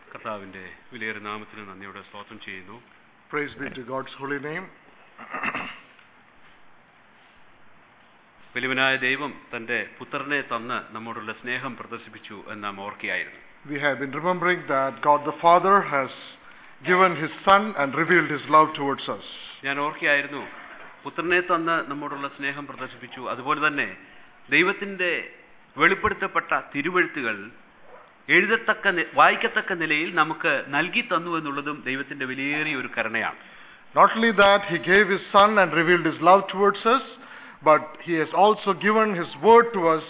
കർത്താവിന്റെ വിലയേറിയ നാമത്തിന് നന്ദിയോടെ സ്തോത്രം ചെയ്യുന്നു. Praise be to God's holy name. വലിയവനായ ദൈവം തന്റെ പുത്രനെ തന്ന് നമ്മോടുള്ള സ്നേഹം പ്രദർശിപ്പിച്ചു എന്ന് നാം ഓർക്കുകയായിരുന്നു. We have been remembering that God the Father has given His Son and revealed His love towards us. ഞാൻ ഓർക്കുകയായിരുന്നു, പുത്രനെ തന്ന് നമ്മോടുള്ള സ്നേഹം പ്രദർശിപ്പിച്ചു. അതുപോലെ തന്നെ ദൈവത്തിന്റെ വെളിപ്പെടുത്തപ്പെട്ട തിരുവെഴുത്തുകൾ വായിക്കത്തക്ക നിലയിൽ നമുക്ക് നൽകി തന്നു എന്നുള്ളതും ദൈവത്തിന്റെ വിലയേറിയ ഒരു കരുണയാണ്. Not only that He gave His Son and revealed His love towards us, but He has also given His word to us,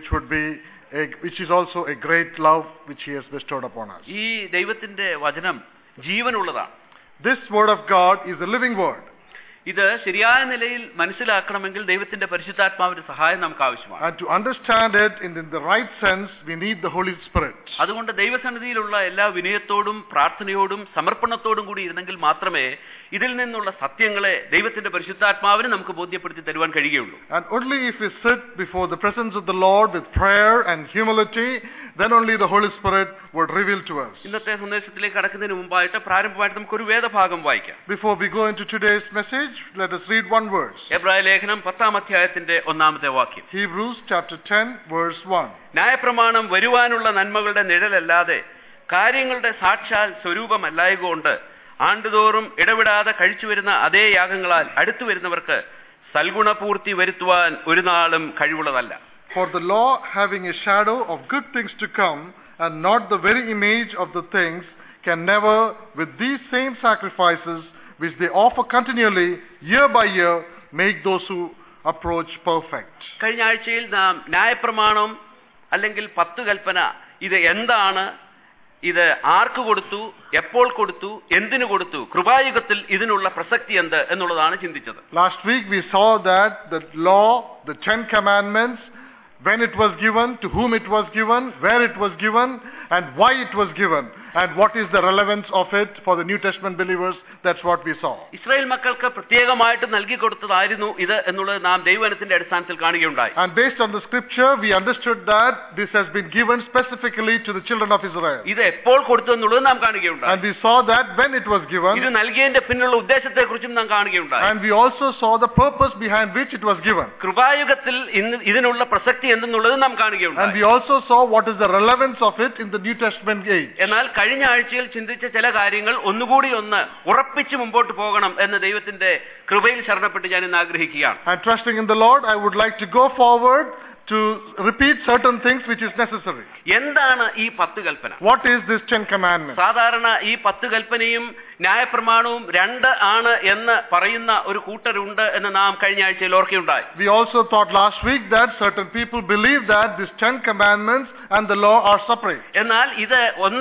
which is also a great love which He has bestowed upon us. ഈ ദൈവത്തിന്റെ വചനം ജീവനുള്ളതാണ്. This word of God is a living word. ഇത് ശരിയായ നിലയിൽ മനസ്സിലാക്കണമെങ്കിൽ ദൈവത്തിന്റെ പരിശുദ്ധാത്മാവിന്റെ സഹായം നമുക്ക് ആവശ്യമാണ്. And to understand it in the right sense, we need the Holy Spirit. അതുകൊണ്ട് ദൈവസന്നിധിയിലുള്ള എല്ലാ വിനയത്തോടും പ്രാർത്ഥനയോടും സമർപ്പണത്തോടും കൂടി ഇരുന്നെങ്കിൽ മാത്രമേ ഇതിൽ നിന്നുള്ള സത്യങ്ങളെ ദൈവത്തിന്റെ പരിശുദ്ധാത്മാവിന് നമുക്ക് ബോധ്യപ്പെടുത്തി തരുവാൻ കഴിയുകയുള്ളൂ. And only if we sit before the presence of the Lord with prayer and humility, then only the Holy Spirit would reveal to us. ഇന്നത്തെ സന്ദേശത്തിലേക്ക് കടക്കുന്നതിന് മുമ്പായിട്ട് പ്രാരംഭമായിട്ട് നമുക്ക് ഒരു വേദഭാഗം വായിക്കാം. Before we go into today's message, let us read one verse. എബ്രായ ലേഖനം 10-ാം അധ്യായത്തിന്റെ 1-ാമത്തെ വാക്യം. Hebrews chapter 10 verse 1. ന്യായപ്രമാണം വരുവാനുള്ള നന്മകളുടെ നിഴലല്ലാതെ കാര്യങ്ങളുടെ സാക്ഷാൽ സ്വരൂപമല്ലായകൊണ്ട് ആണ്ടുതോറും ഇടവിടാതെ കഴിച്ചു വരുന്ന അതേ യാഗങ്ങളാൽ അടുത്തു വരുന്നവർക്ക് സൽഗുണപൂർത്തി വരുത്തുവാൻ ഒരു നാളും കഴിവുള്ളതല്ല. For the law, having a shadow of good things to come and not the very image of the things, can never with these same sacrifices which they offer continually year by year make those who approach perfect. കഴിഞ്ഞ ആഴ്ചയിൽ നാം ന്യായപ്രമാണം അല്ലെങ്കിൽ 10 കൽപ്പന ഇത് എന്താണ്, ഇത് ആർക്ക് കൊടുത്തു, എപ്പോൾ കൊടുത്തു, എന്തിനു കൊടുത്തു, കൃപായുഗത്തിൽ ഇതിനുള്ള പ്രസക്തി എന്ത് എന്നുള്ളതാണ് ചിന്തിച്ചത്. Last week we saw that the law, the 10 commandments, when it was given, to whom it was given, where it was given, and why it was given, and what is the relevance of it for the New Testament believers. That's what we saw. Israel മക്കൾക്ക് പ്രത്യേകമായിട്ട് നൽകി കൊടുത്തതായിരുന്നു ഇത് എന്നുള്ളത് നാം ദൈവവചനത്തിന്റെ അടിസ്ഥാനത്തിൽ കാണുകയുണ്ടായി. And based on the scripture we understood that this has been given specifically to the children of Israel. ഇത് എപ്പോൾ കൊടുത്തു എന്നുള്ളത് നാം കാണുകയുണ്ടായി. And we saw that when it was given. ഇത് നൽകിയതിന്റെ പിന്നിലുള്ള ഉദ്ദേശത്തെക്കുറിച്ചും നാം കാണുകയുണ്ടായി. And we also saw the purpose behind which it was given. കൃപായുഗത്തിൽ ഇതിനുള്ള പ്രസക്തി എന്തെന്നുള്ളത് നാം കാണുകയുണ്ടായി. And we also saw what is the relevance of it in the New Testament age. എന്നാൽ കഴിഞ്ഞ ആഴ്ചയിൽ ചിന്തിച്ച ചില കാര്യങ്ങൾ ഒന്നുകൂടി ഉറപ്പിച്ച് മുമ്പോട്ട് പോകണം എന്ന് ദൈവത്തിന്റെ കൃപയിൽ ശരണപ്പെട്ട് ഞാൻ ഇന്ന് ആഗ്രഹിക്കുകയാണ്. And trusting in the Lord, I would like to go forward to repeat certain things which is necessary. എന്താണ് ഈ 10 കൽപ്പന? What is this 10 commandments? സാധാരണ ഈ 10 കൽപ്പനയും ന്യായപ്രമാണവും 2 ആണ് എന്ന് പറയുന്ന ഒരു കൂട്ടരുണ്ട് എന്ന് നാം കഴിഞ്ഞ ആഴ്ചയിൽ ഓർക്കുകയുണ്ടായി. We also thought last week that certain people believe that these 10 commandments and the law are separate. എന്നാൽ ഇത്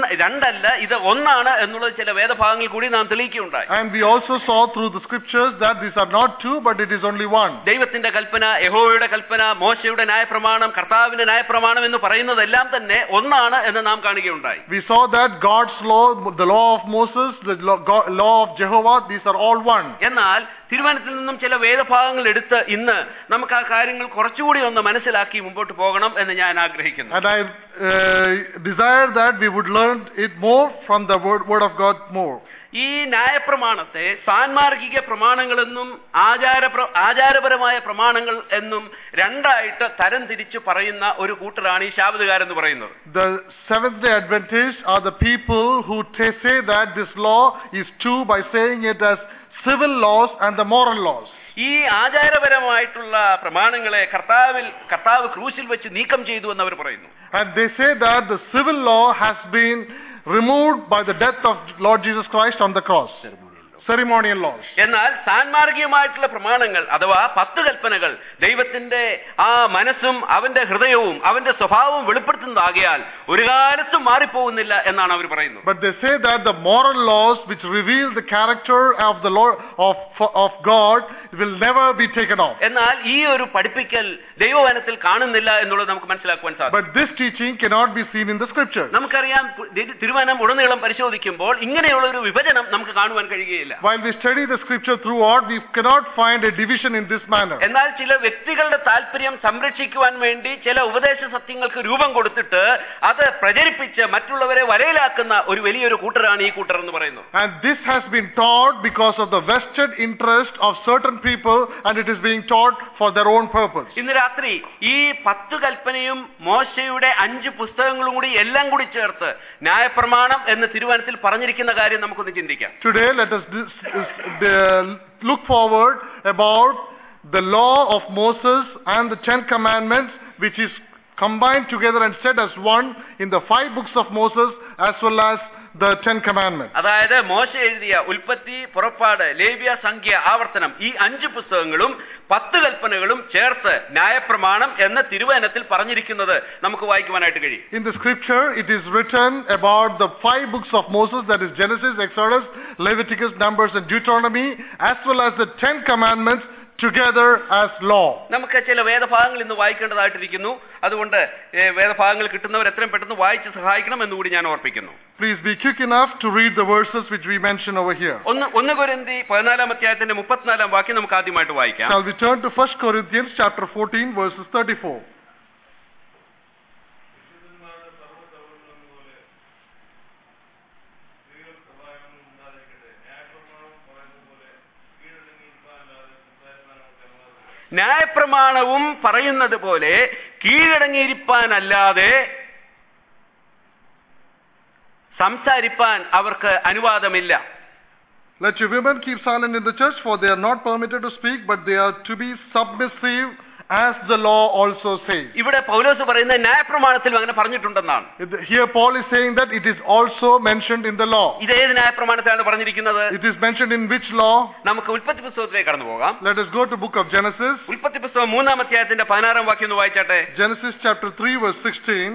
2 അല്ല, ഇത് ഒന്നാണ് എന്നുള്ളത് ചില വേദഭാഗങ്ങളിൽ കൂടി നാം തെളിയിക്കുകയുണ്ടായി. And we also saw through the scriptures that these are not 2 but it is only one. ദൈവത്തിന്റെ കൽപ്പന, യഹോവയുടെ കൽപ്പന, മോശയുടെ ന്യായപ്രമാണം, കർത്താവിന്റെ ന്യായപ്രമാണം എന്ന് പറയുന്നതെല്ലാം തന്നെ ഒന്നാണ് എന്ന് നാം കാണുകയുണ്ടായി. We saw that God's law, the law of Moses, the law of Jehovah, these are all one. എന്നാൽ തിരുവചനത്തിൽ നിന്നും ചില വേദഭാഗങ്ങൾ എടുത്ത് ഇന്ന് നമുക്ക് ആ കാര്യങ്ങൾ കുറച്ചുകൂടി മനസ്സിലാക്കി മുമ്പോട്ട് പോകണം എന്ന് ഞാൻ ആഗ്രഹിക്കുന്നു. And I desire that we would learn it more from the word of God more. ഈ ന്യായപ്രമാണത്തെ സാൻമാർഗിക പ്രമാണങ്ങളെന്നും ആചാരപരമായ പ്രമാണങ്ങൾ എന്നും 2ആയിട്ട് തരം തിരിച്ചു പറയുന്ന ഒരു കൂട്ടരാണ് ഈ ശാബതുകാരെന്ന് പറയുന്നത്. The Seventh-day Adventists are the people who say that this law is 2 by saying it as civil laws and the moral laws. ഈ ആചാരപരമായിട്ടുള്ള പ്രമാണങ്ങളെ കർത്താവ് ക്രൂശിൽ വെച്ച് നീക്കം ചെയ്തു എന്ന് അവർ പറയുന്നു. And they say that the civil law has been removed by the death of Lord Jesus Christ on the cross. Ceremonial laws. എന്നാൽ സാൻമാർഗികമായിട്ടുള്ള പ്രമാണങ്ങൾ അഥവാ 10 കൽപ്പനകൾ ദൈവത്തിന്റെ ആ മനസ്സും അവന്റെ ഹൃദയവും അവന്റെ സ്വഭാവവും വെളിപ്പെടുത്തുന്നതാകിയാൽ ഒരു കാലത്തും മാറിപ്പോകുന്നില്ല എന്നാണ് അവർ പറയുന്നത്. But they say that the moral laws which reveal the character of the Lord of God will never be taken off. എന്നാൽ ഈ ഒരു പഠിപ്പിക്കൽ ദൈവവചനത്തിൽ കാണുന്നില്ല എന്നുള്ളത് നമുക്ക് മനസ്സിലാക്കുവാൻ സാധിക്കും. But this teaching cannot be seen in the scripture. നമുക്കറിയാം, തിരുവചനം ഉടനീളം പരിശോധിക്കുമ്പോൾ ഇങ്ങനെയുള്ള ഒരു വിഭജനം നമുക്ക് കാണുവാൻ കഴിയുകയില്ല. While we study the scripture throughout, we cannot find a division in this manner. എന്നാൽ ചില വ്യക്തികളുടെ താല്പര്യം സംരക്ഷിക്കുവാൻ വേണ്ടി ചില ഉപദേശ സത്യങ്ങൾക്ക് രൂപം കൊടുത്തിട്ട് അത് പ്രചരിപ്പിച്ച് മറ്റുള്ളവരെ വലയിലാക്കുന്ന ഒരു വലിയൊരു കൂട്ടരാണ് ഈ കൂട്ടർ എന്ന് പറയുന്നു. And this has been taught because of the vested interest of certain people, and it is being taught for their own purpose. ഇന്ന് രാത്രി ഈ 10 കൽപ്പനയും മോശയുടെ 5 പുസ്തകങ്ങളും കൂടി എല്ലാം കൂടി ചേർത്ത് ന്യായപ്രമാണം എന്ന് തിരുവചനത്തിൽ പറഞ്ഞിരിക്കുന്ന കാര്യം നമുക്കൊന്ന് ചിന്തിക്കാം. Today let us look forward about the law of Moses and the 10 commandments, which is combined together and said as one in the 5 books of Moses as well as the 10 commandments. അതായത് മോശ എഴുതിയ ഉൽപ്പത്തി, പുറപ്പാട്, ലേവ്യ, സംഖ്യ, ആവർത്തനം ഈ 5 പുസ്തകങ്ങളും 10 കൽപ്പനകളും ചേർത്ത് ന്യായപ്രമാണം എന്ന തിരുവചനത്തിൽ പറഞ്ഞിരിക്കുന്നത് നമുക്ക് വായിക്കുവാനായിട്ട് കഴിയും. In the scripture it is written about the 5 books of Moses, that is Genesis, Exodus, Leviticus, Numbers and Deuteronomy, as well as the 10 commandments together as law. നമുക്ക് ചില വേദഭാഗങ്ങൾ ഇന്ന് വായിക്കേണ്ടതായിട്ടിരിക്കുന്നു. അതുകൊണ്ട് വേദഭാഗങ്ങൾ കിട്ടുന്നവർ എത്രയും പെട്ടെന്ന് വായിച്ച് സഹായിക്കണം എന്നുകൂടി ഞാൻ ഓർപ്പിക്കുന്നു. Please be quick enough to read the verses which we mention over here. 1 കൊരിന്തി 14 അധ്യായത്തിന്റെ 34 വാക്യം നമുക്ക് ആദ്യമായിട്ട് വായിക്കാം. Shall we turn to 1 Corinthians chapter 14 verses 34. ന്യായപ്രമാണവും പറയുന്നത് പോലെ കീഴടങ്ങിയിരിപ്പാനല്ലാതെ സംസാരിപ്പാൻ അവർക്ക് അനുവാദമില്ല. Let your women keep silent in the church, for they are not permitted to speak, but they are to be submissive, as the law also says. ഇവിടെ പൗലോസ് പറയുന്നത് ന്യായപ്രമാണത്തിൽ അങ്ങനെ പറഞ്ഞിട്ടുണ്ടെന്നാണ്. Here Paul is saying that it is also mentioned in the law. ഇത് ഏത് ന്യായപ്രമാണത്തിലാണ് പറഞ്ഞിരിക്കുന്നത്? It is mentioned in which law? നമുക്ക് ഉൽപ്പത്തി പുസ്തകത്തിലേക്ക് കടന്നു പോകാം. Let us go to book of Genesis. ഉൽപ്പത്തി പുസ്തകം 3 അധ്യായത്തിന്റെ 16 വാക്യം ഒന്ന് വായിച്ചാട്ടെ. Genesis chapter 3 verse 16.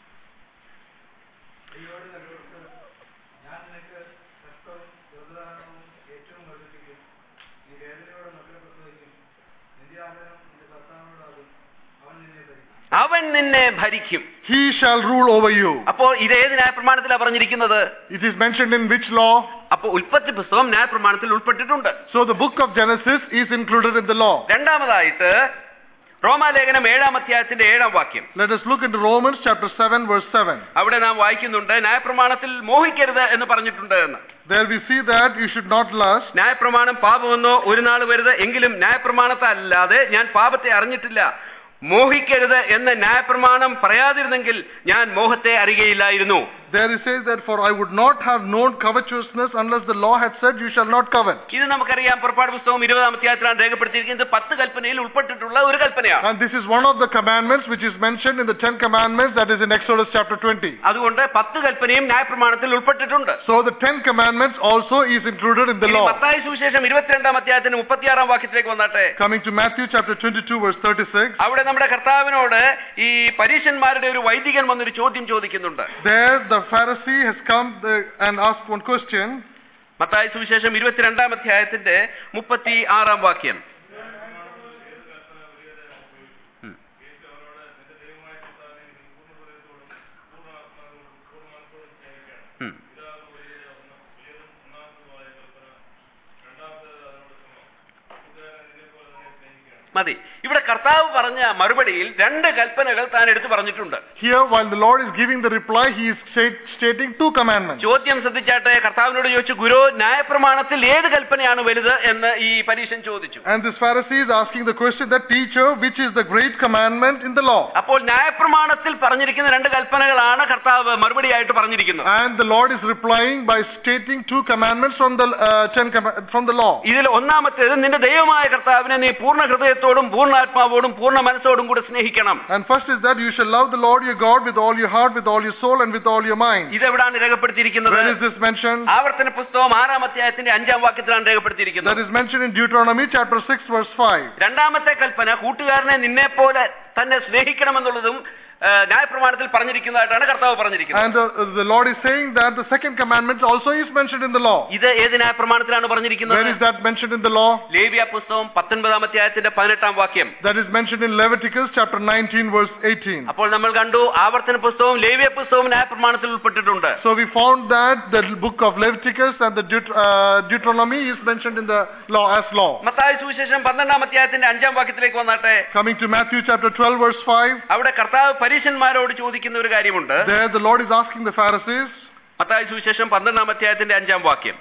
അവൻ നിന്നെ ഭരിക്കും. He shall rule over you. അപ്പോൾ ഇത് ഏത് ന്യായപ്രമാണത്തിലാണ് പറഞ്ഞിരിക്കുന്നത്? It is mentioned in which law? അപ്പോൾ ഉൽപ്പത്തി പുസ്തകം ന്യായപ്രമാണത്തിൽ ഉൾപ്പെട്ടിട്ടുണ്ട്. So the book of Genesis is included in the law. രണ്ടാമതായിട്ട് റോമാലേഖനം 7 അധ്യായത്തിന്റെ 7 വാക്യം. Let us look into Romans chapter 7 verse 7. അവിടെ നാം വായിക്കുന്നുണ്ട് ന്യായപ്രമാണത്തിൽ മോഹിക്കരുത് എന്ന് പറഞ്ഞിട്ടുണ്ട് എന്ന്. There we see that you should not lust. ന്യായപ്രമാണം പാപമെന്നോ ഒരു നാൾ വരുത്, എങ്കിലും ന്യായപ്രമാണത്തെ അല്ലാതെ ഞാൻ പാപത്തെ അറിഞ്ഞിട്ടില്ല. മോഹിക്കരുത് എന്ന് ന്യായപ്രമാണം പറയാതിരുന്നെങ്കിൽ ഞാൻ മോഹത്തെ അറിയുകയില്ലായിരുന്നു. There it says that, for I would not have known covetousness unless the law had said you shall not covet. ഇത് നമുക്കറിയാം. പുറപ്പാട് പുസ്തകം 20 അധ്യായത്തിലാണ് രേഖപ്പെടുത്തിയിരിക്കുന്നത്. 10 കൽപ്പനയിൽ ഉൾപ്പെട്ടിട്ടുള്ള ഒരു കൽപ്പനയാണ്. And this is one of the commandments which is mentioned in the 10 commandments, that is in Exodus chapter 20. അതുകൊണ്ട് 10 കൽപ്പനയും ന്യായപ്രമാണത്തിൽ ഉൾപ്പെട്ടിട്ടുണ്ട്. So the 10 commandments also is included in the law. Mathai സുവിശേഷം 22 അധ്യായത്തിന്റെ 36 വാക്യത്തിലേക്ക് വന്നാട്ടെ. Coming to Matthew chapter 22 verse 36. അവിടെ നമ്മുടെ കർത്താവിനോട് ഈ പരീശന്മാരുടെ ഒരു വൈദികൻ വന്നൊരു ചോദ്യം ചോദിക്കുന്നുണ്ട്. There the Pharisee has come and asked one question. Mathai സുവിശേഷം 22 അധ്യായത്തിന്റെ 36 വാക്യം. മതി. ഇവിടെ കർത്താവ് പറഞ്ഞ മറുപടിയിൽ 2 കൽപ്പനകൾ താൻ എടുത്തു പറഞ്ഞിട്ടുണ്ട്. Here while the Lord is giving the reply, he is stating 2 commandments. ചോദ്യം ശ്രദ്ധിച്ചാട്ടെ. കർത്താവിനോട് ചോദിച്ചു, ഗുരു, ന്യായപ്രമാണത്തിൽ ഏത് കൽപ്പനയാണ് വലുത് എന്ന് ഈ പരീശൻ ചോദിച്ചു. And this Pharisee is asking the question that, teacher, which is the great commandment in the law? അപ്പോൾ ന്യായപ്രമാണത്തിൽ പറഞ്ഞിരിക്കുന്ന 2 കൽപ്പനകളാണ് കർത്താവ് മറുപടിയായിട്ട് പറഞ്ഞിരിക്കുന്നത്. And the Lord is replying by stating 2 commandments from the law. ഇതിൽ ഒന്നാമത്തേത്, നിന്റെ ദൈവമായ കർത്താവിനെ നീ പൂർണ്ണ ഹൃദയത്തോടും പൂർണ്ണാത്മാവോടും പൂർണ്ണ മനസ്സോടും കൂടെ സ്നേഹിക്കണം. And first is that you shall love the Lord your God with all your heart, with all your soul and with all your mind. ഇതെവിടാണ് രേഖപ്പെടുത്തിയിരിക്കുന്നത്? Where is this mentioned? ആവർത്തന പുസ്തകം 6 അധ്യായത്തിന്റെ 5 വാക്യത്തിലാണ് രേഖപ്പെടുത്തിയിരിക്കുന്നത്. That is mentioned in Deuteronomy chapter 6 verse 5. രണ്ടാമത്തെ കൽപ്പന, കൂട്ടുകാരനെ നിന്നെപ്പോലെ തന്നെ സ്നേഹിക്കണമെന്നുള്ളതും ന്യായപ്രമാണത്തിൽ പറഞ്ഞിരിക്കുന്നതായിട്ടാണ് കർത്താവ് പറഞ്ഞിരിക്കുന്നത്. And the Lord is saying that the second commandment also is mentioned in the law. ഇത് ഏത് ന്യായപ്രമാണത്തിലാണ് പറഞ്ഞിരിക്കുന്നത്? Where is that mentioned in the law? ലേവ്യ പുസ്തകം 19 അധ്യായത്തിന്റെ 18 വാക്യം. That is mentioned in Leviticus chapter 19 verse 18. അപ്പോൾ നമ്മൾ കണ്ടു ആവർത്തന പുസ്തകവും ലേവ്യ പുസ്തകവും ന്യായപ്രമാണത്തിൽ ഉൾപ്പെട്ടിട്ടുണ്ട്. So we found that the book of Leviticus and the Deuteronomy is mentioned in the law as law. Mathai സുവിശേഷം 12 അധ്യായത്തിന്റെ 5 വാക്യത്തിലേക്ക് വന്നാട്ടെ. Coming to Matthew chapter 12 verse 5. അവിടെ കർത്താവ് പരീശന്മാരോട് ചോദിക്കുന്ന ഒരു കാര്യമുണ്ട്. There the Lord is asking the Pharisees. Mathai സുവിശേഷം 12 അധ്യായത്തിന്റെ 5 വാക്യം.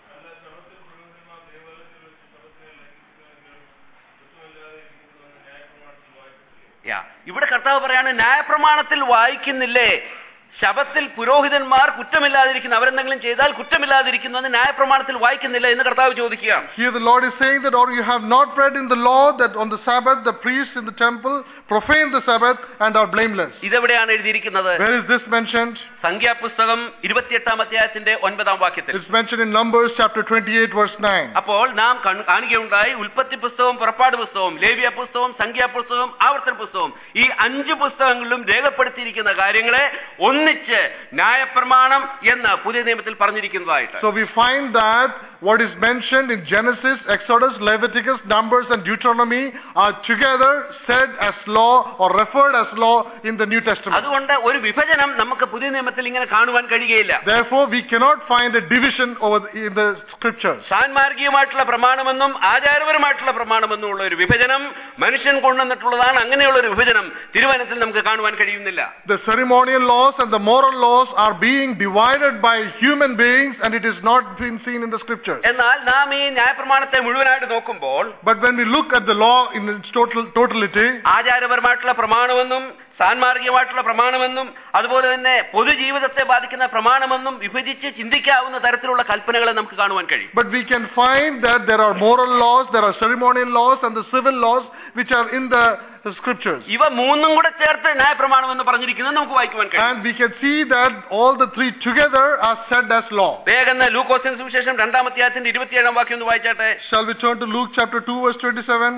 ഇവിടെ കർത്താവ് പറയാണ്, ന്യായപ്രമാണത്തിൽ വായിക്കുന്നില്ലേ ശബത്തിൽ പുരോഹിതന്മാർ കുറ്റമില്ലാതിരിക്കുന്നു, അവരെന്തെങ്കിലും ചെയ്താൽ കുറ്റമില്ലാതിരിക്കുന്നു എന്ന് ന്യായപ്രമാണത്തിൽ വായിക്കുന്നില്ല എന്ന് കർത്താവ് ചോദിക്കുകയാണ്. Here the Lord is saying that, or you have not read in the law that on the Sabbath the priests in the temple profane the Sabbath and are blameless. ഇതെവിടെയാണ് എഴുതിയിരിക്കുന്നത്? Where is this mentioned? സംഖ്യാപുസ്തകം 28 അധ്യായത്തിന്റെ 9 വാക്യത്തിൽ. It's mentioned in Numbers chapter 28 verse 9. അപ്പോൾ നാം കാണുകയുണ്ടായി ഉൽപ്പത്തി പുസ്തകം, പുറപ്പാട് പുസ്തകം, ലേവ്യ പുസ്തകം, സംഖ്യാപുസ്തകം, ആവർത്തന പുസ്തകം, ഈ 5 പുസ്തകങ്ങളിലും രേഖപ്പെടുത്തിയിരിക്കുന്ന കാര്യങ്ങളെ ഒന്നിച്ച് ന്യായപ്രമാണം എന്ന് പുതിയ നിയമത്തിൽ പറഞ്ഞിരിക്കുന്നതായിട്ട്. So we find that what is mentioned in Genesis, Exodus, Leviticus, Numbers and Deuteronomy are together said as law or referred as law in the New Testament. അതുകൊണ്ട് ഒരു വിഭജനം നമുക്ക് പുതിയ നിയമത്തിൽ ഇങ്ങനെ കാണുവാൻ കഴിയുകയില്ല. Therefore we cannot find a division in the scriptures. സാൻമാർഗികമായിട്ടുള്ള പ്രമാണമെന്നും ആചാരപരമായിട്ടുള്ള പ്രമാണമെന്നും ഉള്ള ഒരു വിഭജനം മനുഷ്യൻ കൊണ്ടുവന്നിട്ടുള്ളതാണ്. അങ്ങനെയുള്ള ഒരു വിഭജനം തിരുവചനത്തിൽ നമുക്ക് കാണുവാൻ കഴിയുന്നില്ല. The ceremonial laws and the moral laws are being divided by human beings and it is not being seen in the scriptures. എന്നാൽ നാം ഈ ന്യായപ്രമാണത്തെ മുഴുവനായിട്ട് നോക്കുമ്പോൾ, but when we look at the law in its totality, ആചാരപരമായിട്ടുള്ള പ്രമാണമെന്നും സാൻമാർഗികമായിട്ടുള്ള പ്രമാണമെന്നും അതുപോലെ തന്നെ പൊതുജീവിതത്തെ ബാധിക്കുന്ന പ്രമാണമെന്നും വിഭജിച്ച് ചിന്തിക്കാവുന്ന തരത്തിലുള്ള കൽപ്പനകളെ നമുക്ക് കാണുവാൻ കഴിയും. But we can find that there are moral laws, there are ceremonial laws and the civil laws which are in the scriptures. ഇവ മൂന്നും കൂടെ ചേർത്ത് ന്യായപ്രമാണം എന്ന് പറഞ്ഞിരിക്കുന്നത് നമുക്ക് വായിക്കുവാൻ കഴിയും. And we can see that all the three together are said as law. വേഗം ലൂക്കോസിന്റെ സുവിശേഷം 2 അധ്യായത്തിന്റെ 27 വാക്യം ഒന്ന് വായിച്ചാട്ടെ. Shall we turn to Luke chapter 2 verse 27?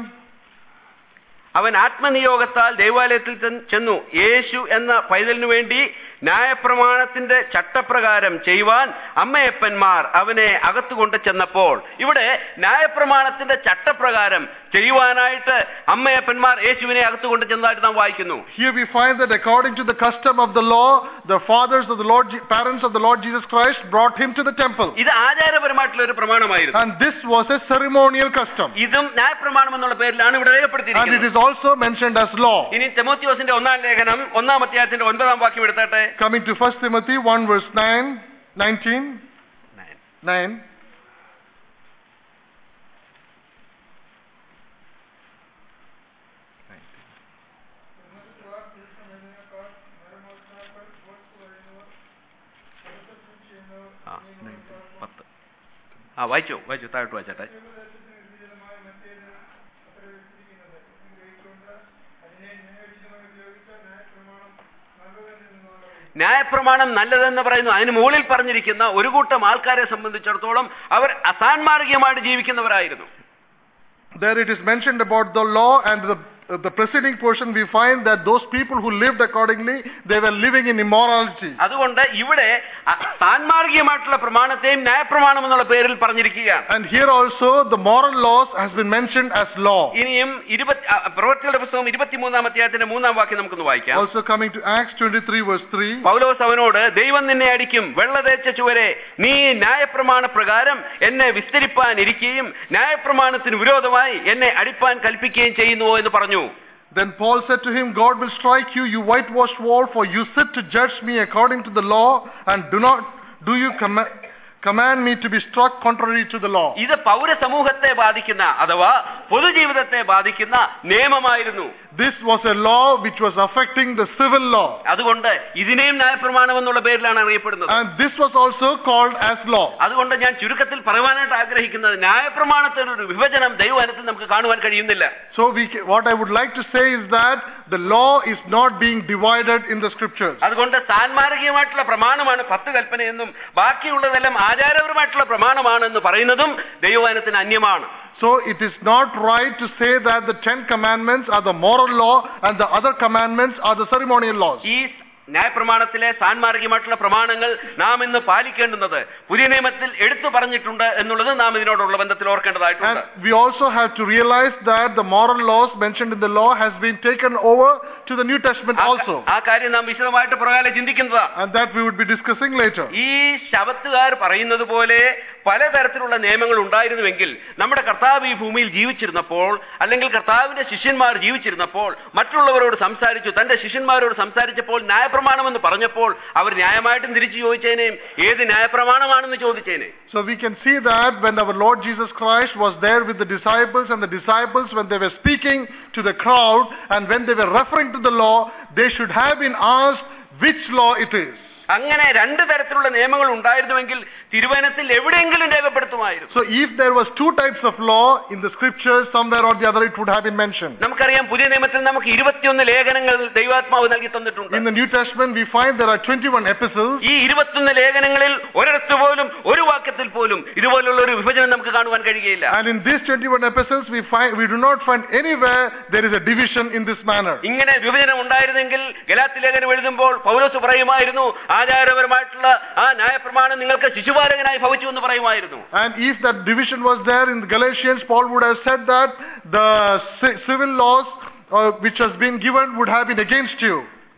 അവൻ ആത്മനിയോഗത്താൽ ദൈവാലയത്തിൽ ചെന്നു യേശു എന്ന പൈതലിനു വേണ്ടി ന്യായപ്രമാണത്തിന്റെ ചട്ടപ്രകാരം ചെയ്യുവാൻ അമ്മയപ്പന്മാർ അവനെ അകത്തുകൊണ്ട് ചെന്നപ്പോൾ, ഇവിടെ ന്യായപ്രമാണത്തിന്റെ ചട്ടപ്രകാരം ചെയ്യുവാനായിട്ട് അമ്മയപ്പന്മാർ യേശുവിനെ അകത്തുകൊണ്ട് ചെന്നതായിട്ട് നാം വായിക്കുന്നു. Here we find that according to the custom of the law, the fathers of the Lord, parents of the Lord Jesus Christ brought him to the temple. ഇത് ആചാരപരമായിട്ടുള്ള ഒരു പ്രമാണമായിരുന്നു. And this was a ceremonial custom. ഇതും ന്യായപ്രമാണം എന്നുള്ള പേരിലാണ് ഇവിടെ രേഖപ്പെടുത്തിയിരിക്കുന്നത്. And it is also mentioned as law. ഇനി തിമോത്തിയോസിന്റെ 1-ാം ലേഖനം 1-ാം അധ്യായത്തിന്റെ 9-ാം വാക്യം എടുത്താട്ടെ. Coming to 1 Timothy 1 verse 19. വായിച്ചു താഴോട്ട് വായിച്ചാട്ടെ. ന്യായപ്രമാണം നല്ലതെന്ന് പറയുന്നു. അതിന് മുകളിൽ പറഞ്ഞിരിക്കുന്ന ഒരു കൂട്ടം ആൾക്കാരെ സംബന്ധിച്ചിടത്തോളം അവർ അസാൻമാർഗികമായിട്ട് ജീവിക്കുന്നവരായിരുന്നു. There it is mentioned about the law and the preceding portion we find that those people who lived accordingly, they were living in immorality. അതുകൊണ്ട് ഇവിടെ സാൻമാർഗികമായിട്ടുള്ള പ്രമാണത്തെയും ന്യായപ്രമാണം എന്നുള്ള പേരിൽ പറഞ്ഞിരിക്കുകയാണ്. And here also the moral laws has been mentioned as law. ഇനിയും പ്രവൃത്തികളുടെ പുസ്തകം 23-ാം അധ്യായത്തിന്റെ 3-ാം വാക്യം നമുക്കൊന്ന് വായിക്കാം. Also coming to Acts 23 verse 3. പൗലോസ് അവനോട്, ദൈവം നിന്നെ അടിക്കും, വെള്ളതേച്ച ചുവരെ നീ ന്യായപ്രമാണ പ്രകാരം എന്നെ വിസ്തരിപ്പാൻ ഇരിക്കുകയും ന്യായപ്രമാണത്തിന് വിരോധമായി എന്നെ അടിപ്പാൻ കൽപ്പിക്കുകയും ചെയ്യുന്നുവോ എന്ന് പറഞ്ഞു. Then Paul said to him, God will strike you, you whitewashed wall, for you sit to judge me according to the law, and do you command me to be struck contrary to the law. ഇത് പൗരസമൂഹത്തെ ബാധിക്കുന്ന അഥവാ പൊതുജീവിതത്തെ ബാധിക്കുന്ന നിയമമായിരുന്നു. This was a law which was affecting the civil law. അതുകൊണ്ട് ഇതിനെയും ന്യായപ്രമാണം എന്നുള്ള പേരിലാണ് അറിയപ്പെടുന്നത്. And this was also called as law. അതുകൊണ്ട് ഞാൻ ചുരുക്കത്തിൽ പറയാനായിട്ട് ആഗ്രഹിക്കുന്നത്, ന്യായപ്രമാണത്തിന്റെ ഒരു വിഭജനം ദൈവവചനത്തിൽ നമുക്ക് കാണുവാൻ കഴിയുന്നില്ല. So what I would like to say is that the law is not being divided in the scriptures. അതുകൊണ്ട് സാൻമാർഗികമായിട്ടുള്ള പ്രമാണമാണ് 10 കൽപ്പനയെന്നും ബാക്കിയുള്ളതെല്ലാം ആചാരപരമായിട്ടുള്ള പ്രമാണമാണെന്ന് പറയുന്നതും ദൈവവചനത്തിന് അന്യമാണ്. So it is not right to say that the 10 commandments are the moral law and the other commandments are the ceremonial laws. ഈ ന്യായപ്രമാണത്തിലെ സാൻമാർഗികമായിട്ടുള്ള പ്രമാണങ്ങൾ നാം ഇന്ന് പാലിക്കേണ്ടുന്നത് പുതിയ നിയമത്തിൽ എടുത്തു പറഞ്ഞിട്ടുണ്ട് എന്നുള്ളത് നാം ഇതിനോടുള്ള ബന്ധത്തിൽ ഓർക്കേണ്ടതായിട്ടുണ്ട്. And we also have to realize that the moral laws mentioned in the law has been taken over to the New Testament also. ആ കാര്യം നാം വിശദമായിട്ട് പ്രകാരം ചിന്തിക്കുന്നതാണ്. And that we would be discussing later. ഈ ശബത്തുകാർ പറയുന്നത് പോലെ പലതരത്തിലുള്ള നിയമങ്ങൾ ഉണ്ടായിരുന്നുവെങ്കിൽ നമ്മുടെ കർത്താവ് ഈ ഭൂമിയിൽ ജീവിച്ചിരുന്നപ്പോൾ അല്ലെങ്കിൽ കർത്താവിന്റെ ശിഷ്യന്മാർ ജീവിച്ചിരുന്നപ്പോൾ മറ്റുള്ളവരോട് സംസാരിച്ചു, തന്റെ ശിഷ്യന്മാരോട് സംസാരിച്ചപ്പോൾ ന്യായപ്രമാണം എന്ന് പറഞ്ഞപ്പോൾ അവർ ന്യായമായിട്ടും തിരിച്ചു ചോദിച്ചേനേയും ഏത് ന്യായപ്രമാണമാണെന്ന് ചോദിച്ചേനെ. So we can see that when our Lord Jesus Christ was there with the disciples, and the disciples, when they were speaking to the crowd and when they were referring to the law, they should have been asked which law it is. അങ്ങനെ രണ്ട് തരത്തിലുള്ള നിയമങ്ങൾ ഉണ്ടായിരുന്നുവെങ്കിൽ തിരുവചനത്തിൽ എവിടെയെങ്കിലും രേഖപ്പെടുത്തുമായിരുന്നു. So if there was two types of law in the scriptures, somewhere or the other it would have been mentioned. നമുക്കറിയാം പുതിയ നിയമത്തിൽ നമുക്ക് 21 ലേഖനങ്ങൾ ദൈവാത്മാവ് നൽകി തന്നിട്ടുണ്ട്. In the New Testament we find there are 21 epistles. ഈ 21 ലേഖനങ്ങളിൽ ഒരിടത്ത് പോലും ഒരു വാക്യത്തിൽ പോലും ഇതുപോലുള്ള ഒരു വിഭജനം നമുക്ക് കാണുവാൻ കഴിയുകയില്ല. And in these 21 epistles we do not find anywhere there is a division in this manner. ഇങ്ങനെ വിഭജനം ഉണ്ടായിരുന്നെങ്കിൽ ഗലാത്യ ലേഖനം എഴുതുമ്പോൾ പൗലോസ് പറയുമായിരുന്നു ആചാരപരമായിട്ടുള്ള ആ ന്യായപ്രമാണം നിങ്ങൾക്ക് ശിശുപാലകനായി ഭവിച്ചു എന്ന് പറയുമായിരുന്നു. And if that division was there in Galatians, Paul would have said that the civil laws which has been given would have been against you.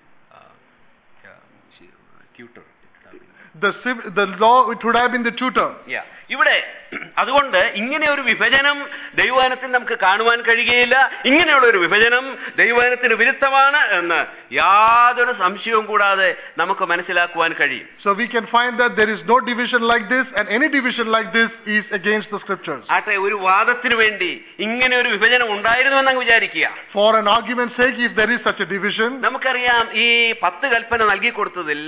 The law, it would have been the tutor. ഇവിടെ അതുകൊണ്ട് ഇങ്ങനെ ഒരു വിഭജനം ദൈവവചനത്തിൽ നമുക്ക് കാണുവാൻ കഴിയുകയില്ല. ഇങ്ങനെയുള്ള ഒരു വിഭജനം ദൈവവചനത്തിന് വിരുദ്ധമാണ് എന്ന് യാതൊരു സംശയവും കൂടാതെ നമുക്ക് മനസ്സിലാക്കുവാൻ കഴിയും. So we can find that there is no division like this, and any division like this is against the scriptures. ആട്ടെ, ഒരു വാദത്തിന് വേണ്ടി ഇങ്ങനെ ഒരു വിഭജനം ഉണ്ടായിരുന്നു എന്ന് വിചാരിക്കുക. For an argument's sake, if there is such a division, നമുക്കറിയാം ഈ 10 കൽപ്പന നൽകി കൊടുത്തതിൽ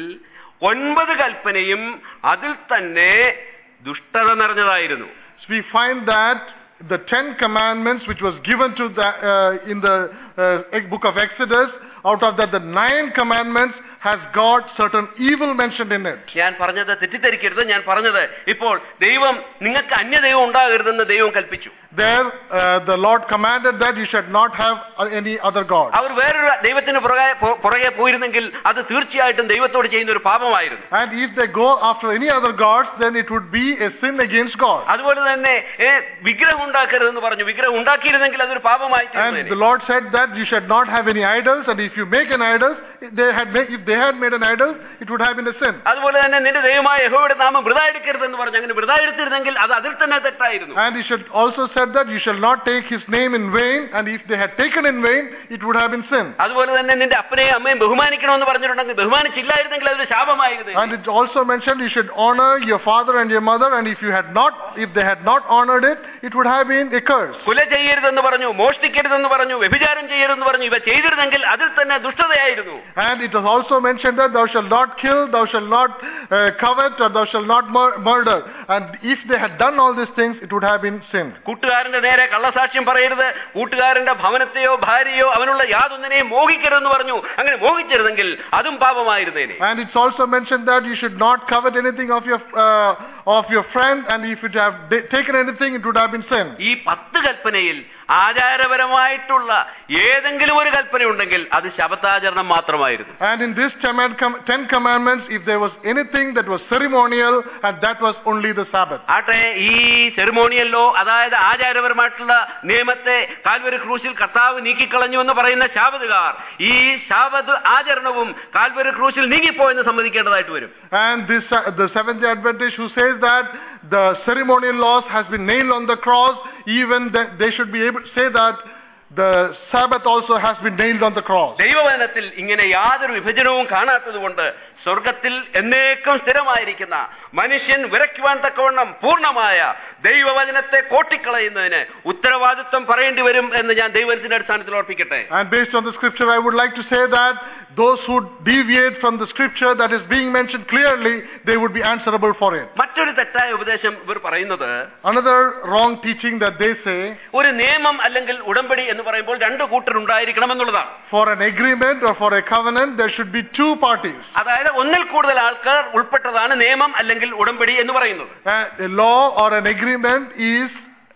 9 കൽപ്പനയും അതിൽ തന്നെ ദുഷ്ടത നിറഞ്ഞതായിരുന്നു. So we find that the 10 commandments which was given to the in the book of Exodus, out of that the 9 commandments has got certain evil mentioned in it. ഞാൻ പറഞ്ഞത് തെറ്റിദ്ധരിക്കരുത്. ഞാൻ പറഞ്ഞത് ഇപ്പോൾ ദൈവം നിങ്ങൾക്ക് അന്യദൈവം ഉണ്ടാകരുതെന്ന് ദൈവം കൽപ്പിച്ചു. There the Lord commanded that you should not have any other god. അവർ വേറൊരു ദൈവത്തിന് പുറകെ പോയിരുന്നെങ്കിൽ അത് തീർച്ചയായിട്ടും ദൈവത്തോട് ചെയ്യുന്ന ഒരു പാപമായിരുന്നു. And if they go after any other gods, then it would be a sin against God. അതുപോലെ തന്നെ വിഗ്രഹം ഉണ്ടാക്കരുതെന്ന് പറഞ്ഞു. വിഗ്രഹം ഉണ്ടാക്കിയിരുന്നെങ്കിൽ അതൊരു പാപമായി തീർന്നു. And the Lord said that you should not have any idols, and if you make an idol, if they had made an idol, it would have been a sin. അതുപോലെ തന്നെ നിന്റെ ദൈവമായ യഹോവയുടെ നാമം വൃഥാ എടുക്കരുതെന്ന് പറഞ്ഞു. അങ്ങനെ വൃഥാ എടുത്തിരുന്നെങ്കിൽ അത് അതിൽ തന്നെ തെറ്റായിരുന്നു. And he should also said that you shall not take his name in vain, and if they had taken in vain, it would have been sin. അതുപോലെ തന്നെ നിന്റെ അപ്പനെയും അമ്മയും ബഹുമാനിക്കണമെന്ന് പറഞ്ഞിട്ടുണ്ടെങ്കിൽ ബഹുമാനിച്ചില്ലായിരുന്നെങ്കിൽ അതൊരു ശാപമായിരുന്നു. And it also mentioned you should honor your father and your mother, and if they had not honored it, it would have been a curse. കൊല ചെയ്യരുതെന്ന് പറഞ്ഞു, മോഷ്ടിക്കരുതെന്ന് പറഞ്ഞു, വ്യഭിചാരം ചെയ്യരുതെന്ന് പറഞ്ഞു. ഇവ ചെയ്തിരുന്നെങ്കിൽ അതിൽ തന്നെ ദുഷ്ടതയായിരുന്നു. And it was also mentioned that thou shalt not kill, thou shalt not covet, or thou shalt not murder. And if they had done all these things, it would have been sin. കൂട്ടുകാരന്റെ നേരെ കള്ളസാക്ഷ്യം പറയരുത്, കൂട്ടുകാരന്റെ ഭവനത്തെയോ ഭാര്യയോ അവനുള്ള യാതൊന്നിനെയും മോഹിക്കരുതെന്ന് പറഞ്ഞു. അങ്ങനെ മോഹിച്ചിരുന്നെങ്കിൽ അതും പാപമായിരുന്നേനെ. And it's also mentioned that you should not covet anything of your friend, and if you have taken anything, it would have been sin. ഈ 10 കൽപ്പനയിൽ ആചാരപരമായിട്ടുള്ള ഏതെങ്കിലും ഒരു കൽപ്പന ഉണ്ടെങ്കിൽ അത് ശബത്താചരണം മാത്രമായിരുന്നു. And in this 10 commandments, if there was anything that was ceremonial, and that was only the Sabbath. ആട്ടെ, ഈ സെറിമോണിയല്ലോ അതായത് ആചാരപരമായിട്ടുള്ള നിയമത്തെ കാൽവരി ക്രൂശിൽ കർത്താവ് നീക്കിക്കളഞ്ഞു എന്ന് പറയുന്ന ശാബത്തുകാർ ഈ ശാബത്ത് ആചരണവും കാൽവരി ക്രൂശിൽ നീങ്ങിപ്പോയെന്ന് സമ്മതിക്കേണ്ടതായിട്ട് വരും. And the Seventh-day Adventist who says that the ceremonial laws has been nailed on the cross, even they should be able to say that the Sabbath also has been nailed on the cross. ദൈവവചനത്തിൽ ഇങ്ങനെ യാതൊരു വിഭജനവും കാണാത്തതുകൊണ്ട് സ്വർഗത്തിൽ എന്നേക്കും സ്ഥിരമായിരിക്കുന്ന മനുഷ്യൻ വിറയ്ക്കുവാൻ തക്കവണ്ണം പൂർണ്ണമായ ദൈവവചനത്തെ കോട്ടിക്കളയുന്നതിന് ഉത്തരവാദിത്വം പറയേണ്ടി വരും എന്ന് ഞാൻ ദൈവത്തിന്റെ അടിസ്ഥാനത്തിൽ ഓർപ്പിക്കട്ടെ. And based on the scripture, I would like to say that those who deviate from the scripture that is being mentioned clearly, they would be answerable for it. മറ്റൊരു തെറ്റായ ഉപദേശം ഇവർ പറയുന്നത്, another wrong teaching that they say, ഒരു നിയമം അല്ലെങ്കിൽ ഉടമ്പടി എന്ന് പറയുമ്പോൾ 2 കൂട്ടർ ഉണ്ടായിരിക്കണം എന്നുള്ളതാണ്. For an agreement or for a covenant, there should be 2 parties. അതായത് ഒന്നിൽ കൂടുതൽ ആൾക്കാർ ഉൾപ്പെട്ടതാണ് നിയമം അല്ലെങ്കിൽ ഉടമ്പടി എന്ന് പറയുന്നത്. A law or an agreement is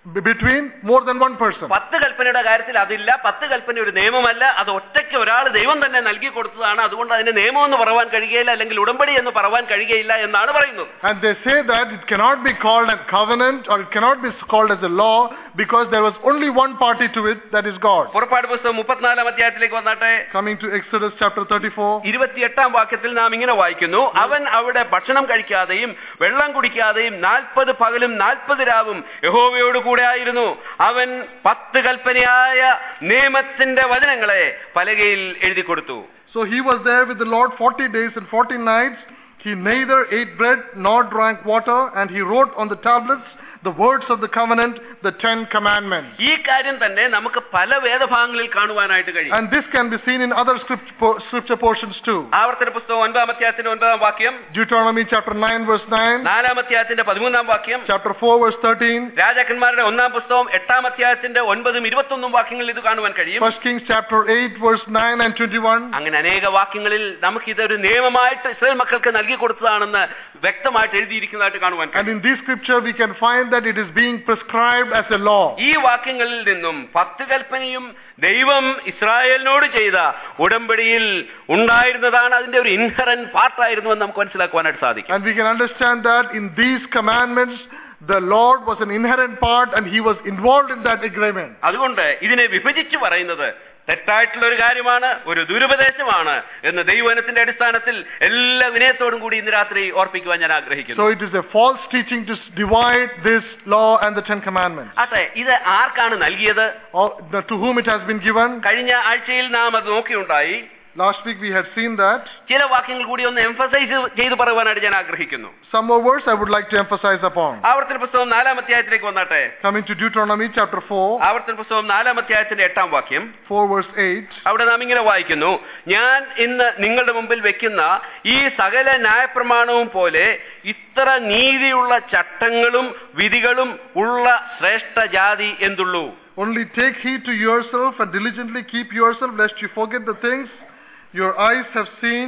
between more than one person. 10 കൽപ്പനയുടെ കാര്യത്തിൽ അതില്ല. 10 കൽപ്പന ഒരു നിയമമല്ല, അത് ഒറ്റയ്ക്ക് ഒരാൾ ദൈവം തന്നെ നൽകി കൊടുത്തതാണ്. അതുകൊണ്ട് അതിന് നിയമം എന്ന് പറയാൻ കഴിയുകയില്ല, അല്ലെങ്കിൽ ഉടമ്പടി എന്ന് പറയാൻ കഴിയുകയില്ല എന്നാണ് പറയുന്നത്. And they say that it cannot be called a covenant or it cannot be called as a law because there was only one party to it, that is God. പുറപ്പാട് പുസ്തകം 34 അധ്യായത്തിലേക്ക് വന്നാട്ടെ. Coming to Exodus chapter 34. 28 വാക്യത്തിൽ നാം ഇങ്ങനെ വായിക്കുന്നു, അവൻ അവിടെ ഭക്ഷണം കഴിക്കാതെയും വെള്ളം കുടിക്കാതെയും 40 പകലും 40 രാവും യഹോവയോട് കൂടെ ആയിരുന്നു. അവൻ 10 കൽപ്പനയായ നിയമത്തിന്റെ വചനങ്ങളെ പലകയിൽ എഴുതി കൊടുത്തു. So he was there with the Lord 40 days and 40 nights. He neither ate bread nor drank water, and he wrote on the tablets the words of the covenant, the 10 commandments. ഈ കാര്യം തന്നെ നമുക്ക് പല വേദഭാഗങ്ങളിൽ കാണുവാനായിട്ട് കഴിയും. And this can be seen in other scripture portions too. ആവർത്തന പുസ്തകം 9 അധ്യായത്തിന്റെ 9 വാക്യം, Deuteronomy chapter 9 verse 9, 4 അധ്യായത്തിന്റെ 13 വാക്യം, chapter 4 verse 13, രാജാക്കന്മാരുടെ 1 പുസ്തകം 8 അധ്യായത്തിന്റെ 9 21 വാക്യങ്ങളിൽ ഇത് കാണുവാൻ കഴിയും. 1 Kings chapter 8 verse 9 and 21. അങ്ങനെ അനേക വാക്യങ്ങളിൽ നമുക്ക് ഇതൊരു നിയമമായിട്ട് ഇസ്രായേൽ മക്കൾക്ക് നൽകി കൊടുത്തതാണെന്ന് വ്യക്തമായിട്ട് എഴുതിയിരിക്കുന്നതായിട്ട് കാണുവാൻ കഴിയും. And in this scripture we can find that it is being prescribed as a law. ഈ വാക്യങ്ങളിൽ നിന്നും 10 കൽപ്പനയും ദൈവം ഇസ്രായേലിനോട് ചെയ്ത ഉടമ്പടിയിൽ ഉണ്ടായിരുന്നതാണ്, അതിന്റെ ഒരു ഇൻഹറന്റ് പാർട്ടായിരുന്നു എന്ന് നമുക്ക് മനസ്സിലാക്കുവാനായിട്ട് സാധിക്കും. And we can understand that in these commandments the Lord was an inherent part and he was involved in that agreement. അതുകൊണ്ട് ഇതിനെ വിഭജിച്ച് പറയുന്നത് തെറ്റായിട്ടുള്ള ഒരു കാര്യമാണ്, ഒരു ദുരുപദേശമാണ് എന്ന് ദൈവവചനത്തിന്റെ അടിസ്ഥാനത്തിൽ എല്ലാ വിനയത്തോടും കൂടി ഇന്ന് രാത്രി ഓർപ്പിക്കുവാൻ ഞാൻ ആഗ്രഹിക്കുന്നു. So it is a false teaching to divide this law and the 10 commandments. അതെ, ഇത് ആർക്കാണ് നൽകിയത്? To whom it has been given? കഴിഞ്ഞ ആഴ്ചയിൽ നാം അത് നോക്കിയുണ്ടായി. Last week we had seen that. ചില വാക്യങ്ങൾ കൂടി ഒന്ന് എംഫസൈസ് ചെയ്ത് പറയുവാനായിട്ട് ഞാൻ ആഗ്രഹിക്കുന്നു. Some more words I would like to emphasize upon. ആവർത്തന പുസ്തകം 4 അധ്യായത്തിലേക്ക് വന്നാട്ടെ. Coming to Deuteronomy chapter 4. ആവർത്തന പുസ്തകം 4 അധ്യായത്തിന്റെ 8 വാക്യം. 4 verse 8. അവിടെ നാം ഇങ്ങനെ വായിക്കുന്നു, ഞാൻ ഇന്ന് നിങ്ങളുടെ മുമ്പിൽ വെക്കുന്ന ഈ സകല ന്യായപ്രമാണവും പോലെ ഇത്ര നീതിയുള്ള ചട്ടങ്ങളും വിധികളും ഉള്ള ശ്രേഷ്ഠ ജാതി എന്തുള്ളൂ? Only take heed to yourself and diligently keep yourself lest you forget the things your eyes have seen.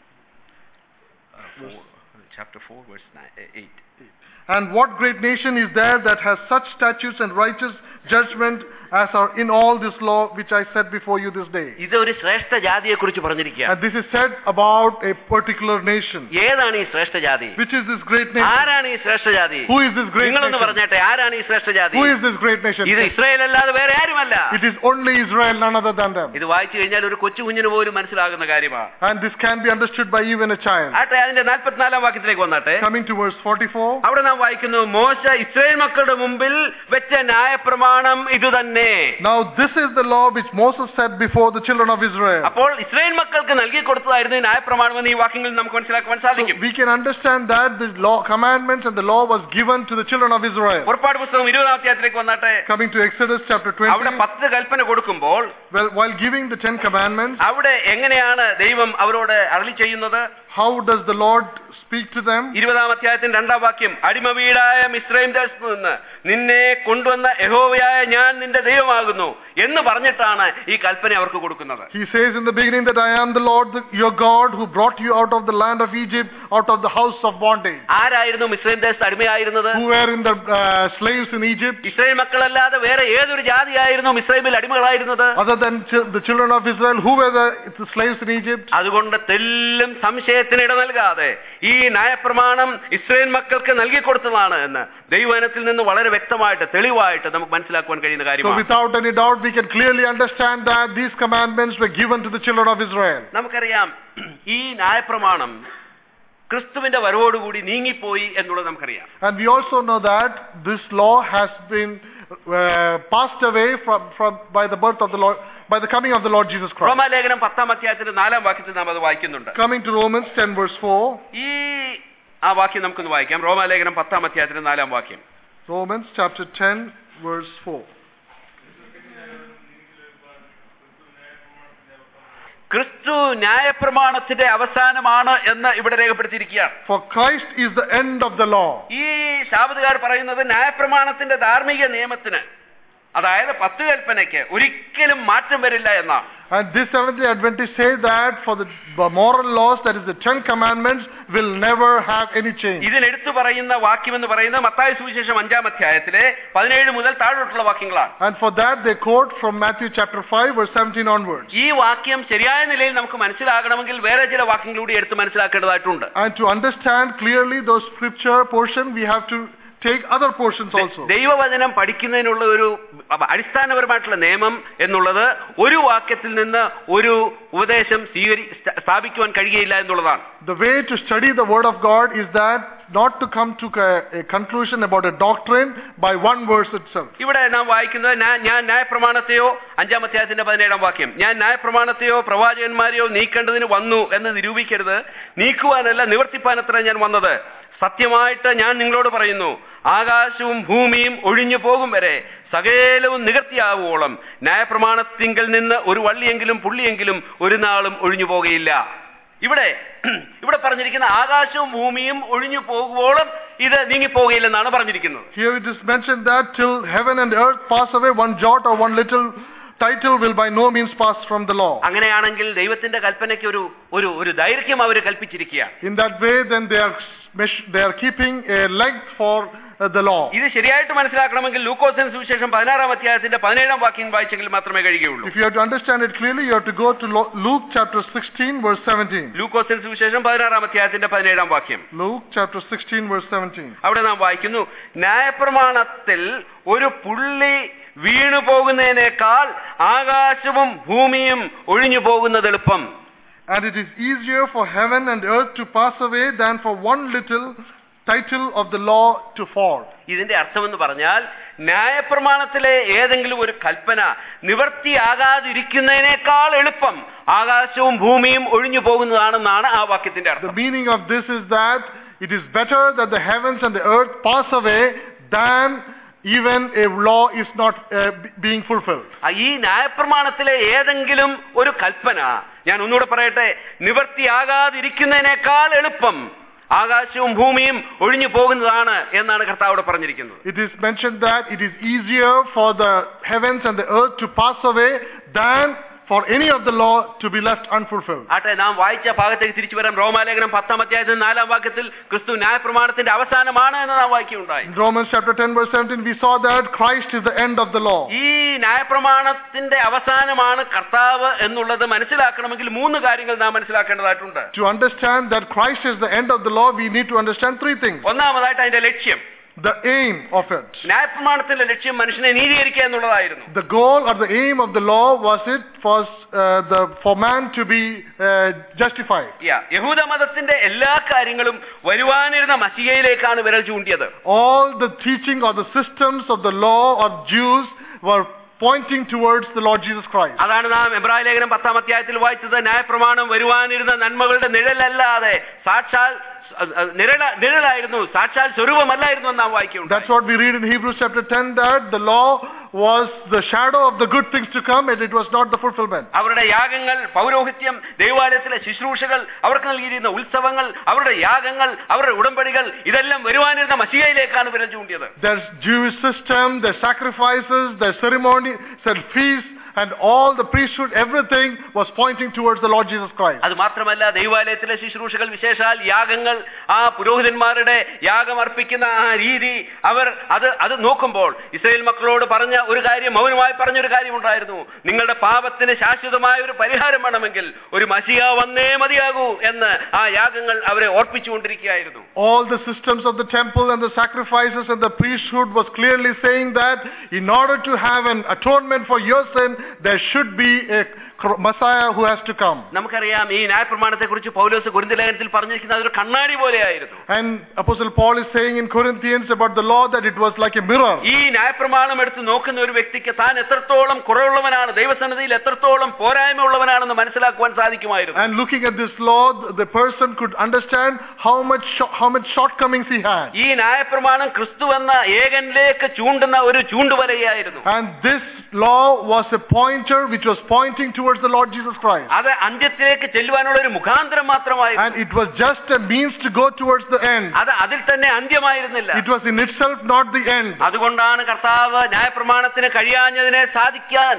Chapter 4 verse 8. And what great nation is there that has such statutes and righteous judgment as are in all this law which I set before you this day? ഇത് ഒരു ശ്രേഷ്ഠ ജാതിയെ കുറിച്ച് പറഞ്ഞിരിക്കുകയാണ്. And this is said about a particular nation. ഏതാണ് ഈ ശ്രേഷ്ഠ ജാതി? Which is this great nation? ആരാണ് ഈ ശ്രേഷ്ഠ ജാതി? Who is this great നിങ്ങളൊന്ന് nation? പറഞ്ഞേട്ടെ, ആരാണ് ഈ ശ്രേഷ്ഠ ജാതി? Who is this great nation? ഇത് ഇസ്രായേൽ അല്ലാതെ വേറെ ആരുമല്ല. It is only Israel, none other than them. ഇത് വായിച്ചു കഴിഞ്ഞാൽ ഒരു കൊച്ചു കുഞ്ഞിന് പോലും മനസ്സിലാകുന്ന കാര്യമാണ്. And this can be understood by even a child. ആട്ടെ, അതിന്റെ 44 വാക്യത്തിലേക്ക് വന്നാട്ടെ. Coming to verse 44. അവിടെ നാം വായിക്കുന്നു, മോശ ഇസ്രായേൽ മക്കളുടെ മുമ്പിൽ വെച്ച ന്യായപ്രമാണം ഇത് തന്നെ. Now this is the law which Moses set before the children of Israel. അപ്പോൾ ഇസ്രായേൽ മക്കൾക്ക് നൽകി കൊടുത്തതായിരുന്നു ഈ ന്യായപ്രമാണം എന്ന് ഈ വാക്യങ്ങളിൽ നമുക്ക് മനസ്സിലാക്കാൻ സാധിക്കും. So we can understand that the law, commandments and the law was given to the children of Israel. പുറപ്പാട് പുസ്തകം 20 അധ്യായത്തിലേക്ക് വന്നാട്ടെ. Coming to Exodus chapter 20. അവിടെ 10 കൽപ്പന കൊടുക്കുമ്പോൾ, well, while giving the 10 commandments, അവിടെ എങ്ങനെയാണ് ദൈവം അവരോട് അരുളി ചെയ്യുന്നത്? How does the Lord speak to them? 20 അധ്യായത്തിന്റെ 2 വാക്യം, അടിമ വീടായ മിസ്രയീം ദേശത്ത് നിന്ന് നിന്നെ കൊണ്ടുവന്ന യഹോവയായ ഞാൻ നിന്റെ ദൈവമാകുന്നു എന്ന് പറഞ്ഞിട്ടാണ് ഈ കൽപ്പന അവർക്ക് കൊടുക്കുന്നത്. He says in the beginning that I am the Lord your God who brought you out of the land of Egypt, out of the house of bondage. ആരായിരുന്നു മിസ്രയീം ദേശത്ത് അടിമയായിരുന്നത്? Who were in the slaves in Egypt? Israel മക്കളല്ലാതെ വേറെ ഏതൊരു ജാതിയായിരുന്നു മിസ്രയീമിൽ അടിമകളായിരുന്നത്? Other than the children of Israel, who were the slaves in Egypt? അതുകൊണ്ട് തെല്ലും സംശയത്തിന് ഇട നൽകാതെ ഈ ന്യായപ്രമാണം ഇസ്രായേൽ മക്കൾക്ക് നൽകി കൊടുത്തതാണ് എന്ന് ദൈവവചനത്തിൽ നിന്ന് വളരെ വ്യക്തമായിട്ട് തെളിവായിട്ട് നമുക്ക് മനസ്സിലാക്കുവാൻ കഴിയുന്ന കാര്യമാണ്. So without any doubt we can clearly understand that these commandments were given to the children of Israel. നമുക്കറിയാം ഈ ന്യായപ്രമാണം ക്രിസ്തുവിന്റെ വരവോടുകൂടി നീങ്ങിപ്പോയി എന്നുള്ളത് നമുക്കറിയാം. And we also know that this law has been passed away from by the birth of the Lord, by the coming of the Lord Jesus Christ. റോമാലേഖനം 10 അധ്യായത്തിന്റെ 4 വാക്യത്തിൽ നാം അത് വായിക്കുന്നുണ്ട്. Coming to Romans 10 verse 4. ഈ ആ വാക്യം നമുക്കൊന്ന് വായിക്കാം. റോമാലേഖനം 10 അധ്യായത്തിന്റെ 4 വാക്യം. Romans chapter 10 verse 4. ക്രിസ്തു ന്യായപ്രമാണത്തിന്റെ അവസാനമാണ് എന്ന് ഇവിടെ രേഖപ്പെടുത്തിയിരിക്കുകയാണ്. For Christ is the end of the law. ഈ ശാബത്തുകാർ പറയുന്നത് ന്യായപ്രമാണത്തിന്റെ ധാർമ്മിക നിയമത്തിന് അതായത് 10 കൽപ്പനയ്ക്ക് ഒരിക്കലും മാറ്റം വരില്ല എന്നാണ്. And this Seventh-day Adventists say that for the moral laws, that is the 10 commandments, will never have any change. ഇതിൽ എടുത്തു പറയുന്ന വാക്യം എന്ന് പറയുന്നത് മത്തായി സുവിശേഷം 5-ാം അധ്യായത്തിലെ 17 മുതൽ താഴോട്ടുള്ള വാക്യങ്ങളാണ്. And for that they quote from Matthew chapter 5 verse 17 onwards. ഈ വാക്യം ശരിയായ നിലയിൽ നമുക്ക് മനസ്സിലാകണമെങ്കിൽ വേറെ ചില വാക്യങ്ങളൂടെ എടുത്ത് മനസ്സിലാക്കേണ്ടതായിട്ടുണ്ട്. And to understand clearly those scripture portion, we have to take other portions also. ദൈവവചനം പഠിക്കുന്നതിനുള്ള ഒരു അടിസ്ഥാനപരമായിട്ടുള്ള നിയമം എന്നുള്ളത് ഒരു വാക്യത്തിൽ നിന്ന് ഒരു ഉപദേശം സ്ഥാപിക്കുവാൻ കഴിയുകയില്ല എന്നുള്ളതാണ്. The way to study the word of God is that not to come to a conclusion about a doctrine by one verse itself. ഇവിടെ നാം വായിക്കുന്നത് ഞാൻ ന്യായപ്രമാണത്തെയോ 5-ാം അധ്യായത്തിന്റെ 17-ാം വാക്യം, ഞാൻ ന്യായപ്രമാണത്തെയോ പ്രവാചകന്മാരെയോ നീക്കേണ്ടതിന് വന്നു എന്ന് നിരൂപിക്കരുത്, നീക്കുവാനല്ല നിവർത്തിപ്പാനത്ര ഞാൻ വന്നത്. സത്യമായിട്ട് ഞാൻ നിങ്ങളോട് പറയുന്നു, ആകാശവും ഭൂമിയും ഒഴിഞ്ഞു പോകും വരെ സകലവും നിവൃത്തിയാവുവോളം ന്യായപ്രമാണത്തിങ്കൽ നിന്ന് ഒരു വള്ളിയെങ്കിലും പുള്ളിയെങ്കിലും ഒരു നാളും ഒഴിഞ്ഞു പോകുകയില്ല. ഇവിടെ പറഞ്ഞിരിക്കുന്ന ആകാശവും ഭൂമിയും ഒഴിഞ്ഞു പോകുവോളം ഇത് നീങ്ങിപ്പോകുകയില്ലെന്നാണ് പറഞ്ഞിരിക്കുന്നത്. Here it is mentioned that till heaven and earth pass away, one jot or one little title will by no means pass from the law. അങ്ങനെയാണെങ്കിൽ ദൈവത്തിന്റെ കൽപ്പനയ്ക്ക് ഒരു ദൈർഘ്യം അവർ കൽപ്പിച്ചിരിക്കുകയാണ്. In that way then they are keeping a length for the law. ഇത് ശരിയായിട്ട് മനസ്സിലാക്കണമെങ്കിൽ ലൂക്കോസിന്റെ സുവിശേഷം 16-ാം അധ്യായത്തിന്റെ 17-ാം വാക്യം വായിച്ചെങ്കിൽ മാത്രമേ കഴിയുകയുള്ളൂ. If you have to understand it clearly, you have to go to Luke chapter 16 verse 17. ലൂക്കോസിന്റെ സുവിശേഷം 16-ാം അധ്യായത്തിന്റെ 17-ാം വാക്യം. Luke chapter 16 verse 17. അവിടെ നാം വായിക്കുന്നു, ന്യായപ്രമാണത്തിൽ ഒരു പുള്ളി വീണു പോകുന്നതിനേക്കാൾ ആകാശവും ഭൂമിയും ഒഴിഞ്ഞു പോകുന്നത് എളുപ്പം. And it is easier for heaven and earth to pass away than for one little title of the law to fall. ഇതിന്റെ അർത്ഥമെന്ന് പറഞ്ഞാൽ ന്യായപ്രമാണത്തിലെ ഏതെങ്കിലും ഒരു കൽപ്പന നിവർത്തിയാകാതിരിക്കുന്നതിനേക്കാൾ എളുപ്പം ആകാശവും ഭൂമിയും ഒഴിഞ്ഞു പോകുന്നതാണെന്നാണ് ആ വാക്യത്തിന്റെ അർത്ഥം. The meaning of this is that it is better that the heavens and the earth pass away than even a law is not being fulfilled. ഈ ന്യായപ്രമാണത്തിലെ ഏതെങ്കിലും ഒരു കൽപ്പന, ഞാൻ ഒന്നുകൂടെ പറയട്ടെ, നിവർത്തിയാകാതിരിക്കുന്നതിനേക്കാൾ എളുപ്പം ആകാശവും ഭൂമിയും ഒഴിഞ്ഞു പോകുന്നതാണ് എന്നാണ് കർത്താവ് പറഞ്ഞിരിക്കുന്നത്. It is mentioned that it is easier for the heavens and the earth to pass away than for any of the law to be left unfulfilled. ആട്ടെ, നാം വായിച്ച ഭാഗത്തേക്ക് തിരിച്ചു വരാം. റോമാലേഖനം 10-ാം അധ്യായത്തിൽ 4-ാം വാക്യത്തിൽ ക്രിസ്തു ന്യായപ്രമാണത്തിന്റെ അവസാനമാണ് എന്ന് നാം വായിക്കുകയുണ്ടായി. In Romans chapter 10 verse 17 we saw that Christ is the end of the law. ഈ ന്യായപ്രമാണത്തിന്റെ അവസാനമാണ് കർത്താവ് എന്നുള്ളത് മനസ്സിലാക്കണമെങ്കിൽ 3 കാര്യങ്ങൾ നാം മനസ്സിലാക്കേണ്ടതായിട്ടുണ്ട്. To understand that Christ is the end of the law, we need to understand 3 things. ഒന്നാമതായിട്ട് അതിന്റെ ലക്ഷ്യം, the aim of it. ന്യായപ്രമാണത്തിന്റെ ലക്ഷ്യം മനുഷ്യനെ നീതീകരിക്കുക എന്നുള്ളതായിരുന്നു. The goal or the aim of the law was for man to be justified. യഹൂദ മതത്തിന്റെ എല്ലാ കാര്യങ്ങളും വരുവാനിരുന്ന മശിഹയിലേക്കാണ് വിരൽ ചൂണ്ടിയത്. All the teaching or the systems of the law of Jews were pointing towards the Lord Jesus Christ. അതാണ് നാം എബ്രായ ലേഖനം 10-ാം അധ്യായത്തിൽ വായിച്ചത്. ന്യായപ്രമാണം വരുവാനിരുന്ന നന്മകളുടെ നിഴലല്ലാതെ സാക്ഷാൽ നിഴലായിരുന്നു, സാക്ഷാൽ സ്വരൂപമല്ലായിരുന്നു എന്ന് നാം വായിക്കുന്നു. That's what we read in Hebrews chapter 10, that the law was the shadow of the good things to come and it was not the fulfillment. അവരുടെ യാഗങ്ങൾ, പൗരോഹിത്യം, ദൈവാലയത്തിലെ ശുശ്രൂഷകൾ, അവർക്ക് നൽകിയിരുന്ന ഉത്സവങ്ങൾ, അവരുടെ യാഗങ്ങൾ, അവരുടെ ഉടമ്പടികൾ, ഇതെല്ലാം വരുവാനിരുന്ന മശിഹയിലേക്കാണ് വിരൽ ചൂണ്ടിയത്. There's Jewish system, their sacrifices, their ceremonies, their feasts, and all the priesthood, everything was pointing towards the Lord Jesus Christ. അത് മാത്രമല്ല, ദൈവാലയത്തിലെ ശുശ്രൂഷകൾ, വിശേഷാൽ യാഗങ്ങൾ, ആ പുരോഹിതന്മാരുടെ യാഗം അർപ്പിക്കുന്ന ആ രീതി, അവർ അത് നോക്കുമ്പോൾ ഇസ്രായേൽ മക്കളോട് പറഞ്ഞ ഒരു കാര്യം, മൗനമായി പറഞ്ഞൊരു കാര്യം ഉണ്ടായിരുന്നു. നിങ്ങളുടെ പാപത്തിന് ശാശ്വതമായ ഒരു പരിഹാരം വേണമെങ്കിൽ ഒരു മശിഹ വന്നേ മതിയാകൂ എന്ന് ആ യാഗങ്ങൾ അവരെ ഓർപ്പിച്ചുകൊണ്ടിരിക്കുകയായിരുന്നു. All the systems of the temple and the sacrifices and the priesthood was clearly saying that in order to have an atonement for your sin, there should be a Messiah who has to come. നമുക്കറിയാം, ഈ ന്യായപ്രമാണത്തെ കുറിച്ച് പൗലോസ് കൊരിന്ത്യർ ലേഖനത്തിൽ പറഞ്ഞിരിക്കുന്നത് അതൊരു കണ്ണാടി പോലെയായിരുന്നു. And Apostle Paul is saying in Corinthians about the law that it was like a mirror. ഈ ന്യായപ്രമാണം എടുത്ത് നോക്കുന്ന ഒരു വ്യക്തിക്ക് താൻ എത്രത്തോളം കുറവുള്ളവനാണ്, ദൈവസന്നിധിയിൽ എത്രത്തോളം പോരായ്മ ഉള്ളവനാണെന്ന് മനസ്സിലാക്കുവാൻ സാധിക്കുമായിരുന്നു. And looking at this law, the person could understand how much shortcomings he had. ഈ ന്യായപ്രമാണം ക്രിസ്തു എന്ന ഏകനിലേക്ക് ചൂണ്ടുന്ന ഒരു ചൂണ്ടുവലയായിരുന്നു. And this law was a pointer which was pointing towards the Lord Jesus Christ. അത് അന്ത്യത്തിലേക്ക് ചെല്ലുവാനുള്ള ഒരു മുഖാന്തരം മാത്രമായിരുന്നു. And it was just a means to go towards the end. അത് അതിൽ തന്നെ അന്ത്യമായിരുന്നില്ല. It was in itself not the end. അതുകൊണ്ടാണ് കർത്താവ് ന്യായപ്രമാണത്തിന് കഴിയാഞ്ഞതിനെ സാധിക്കാൻ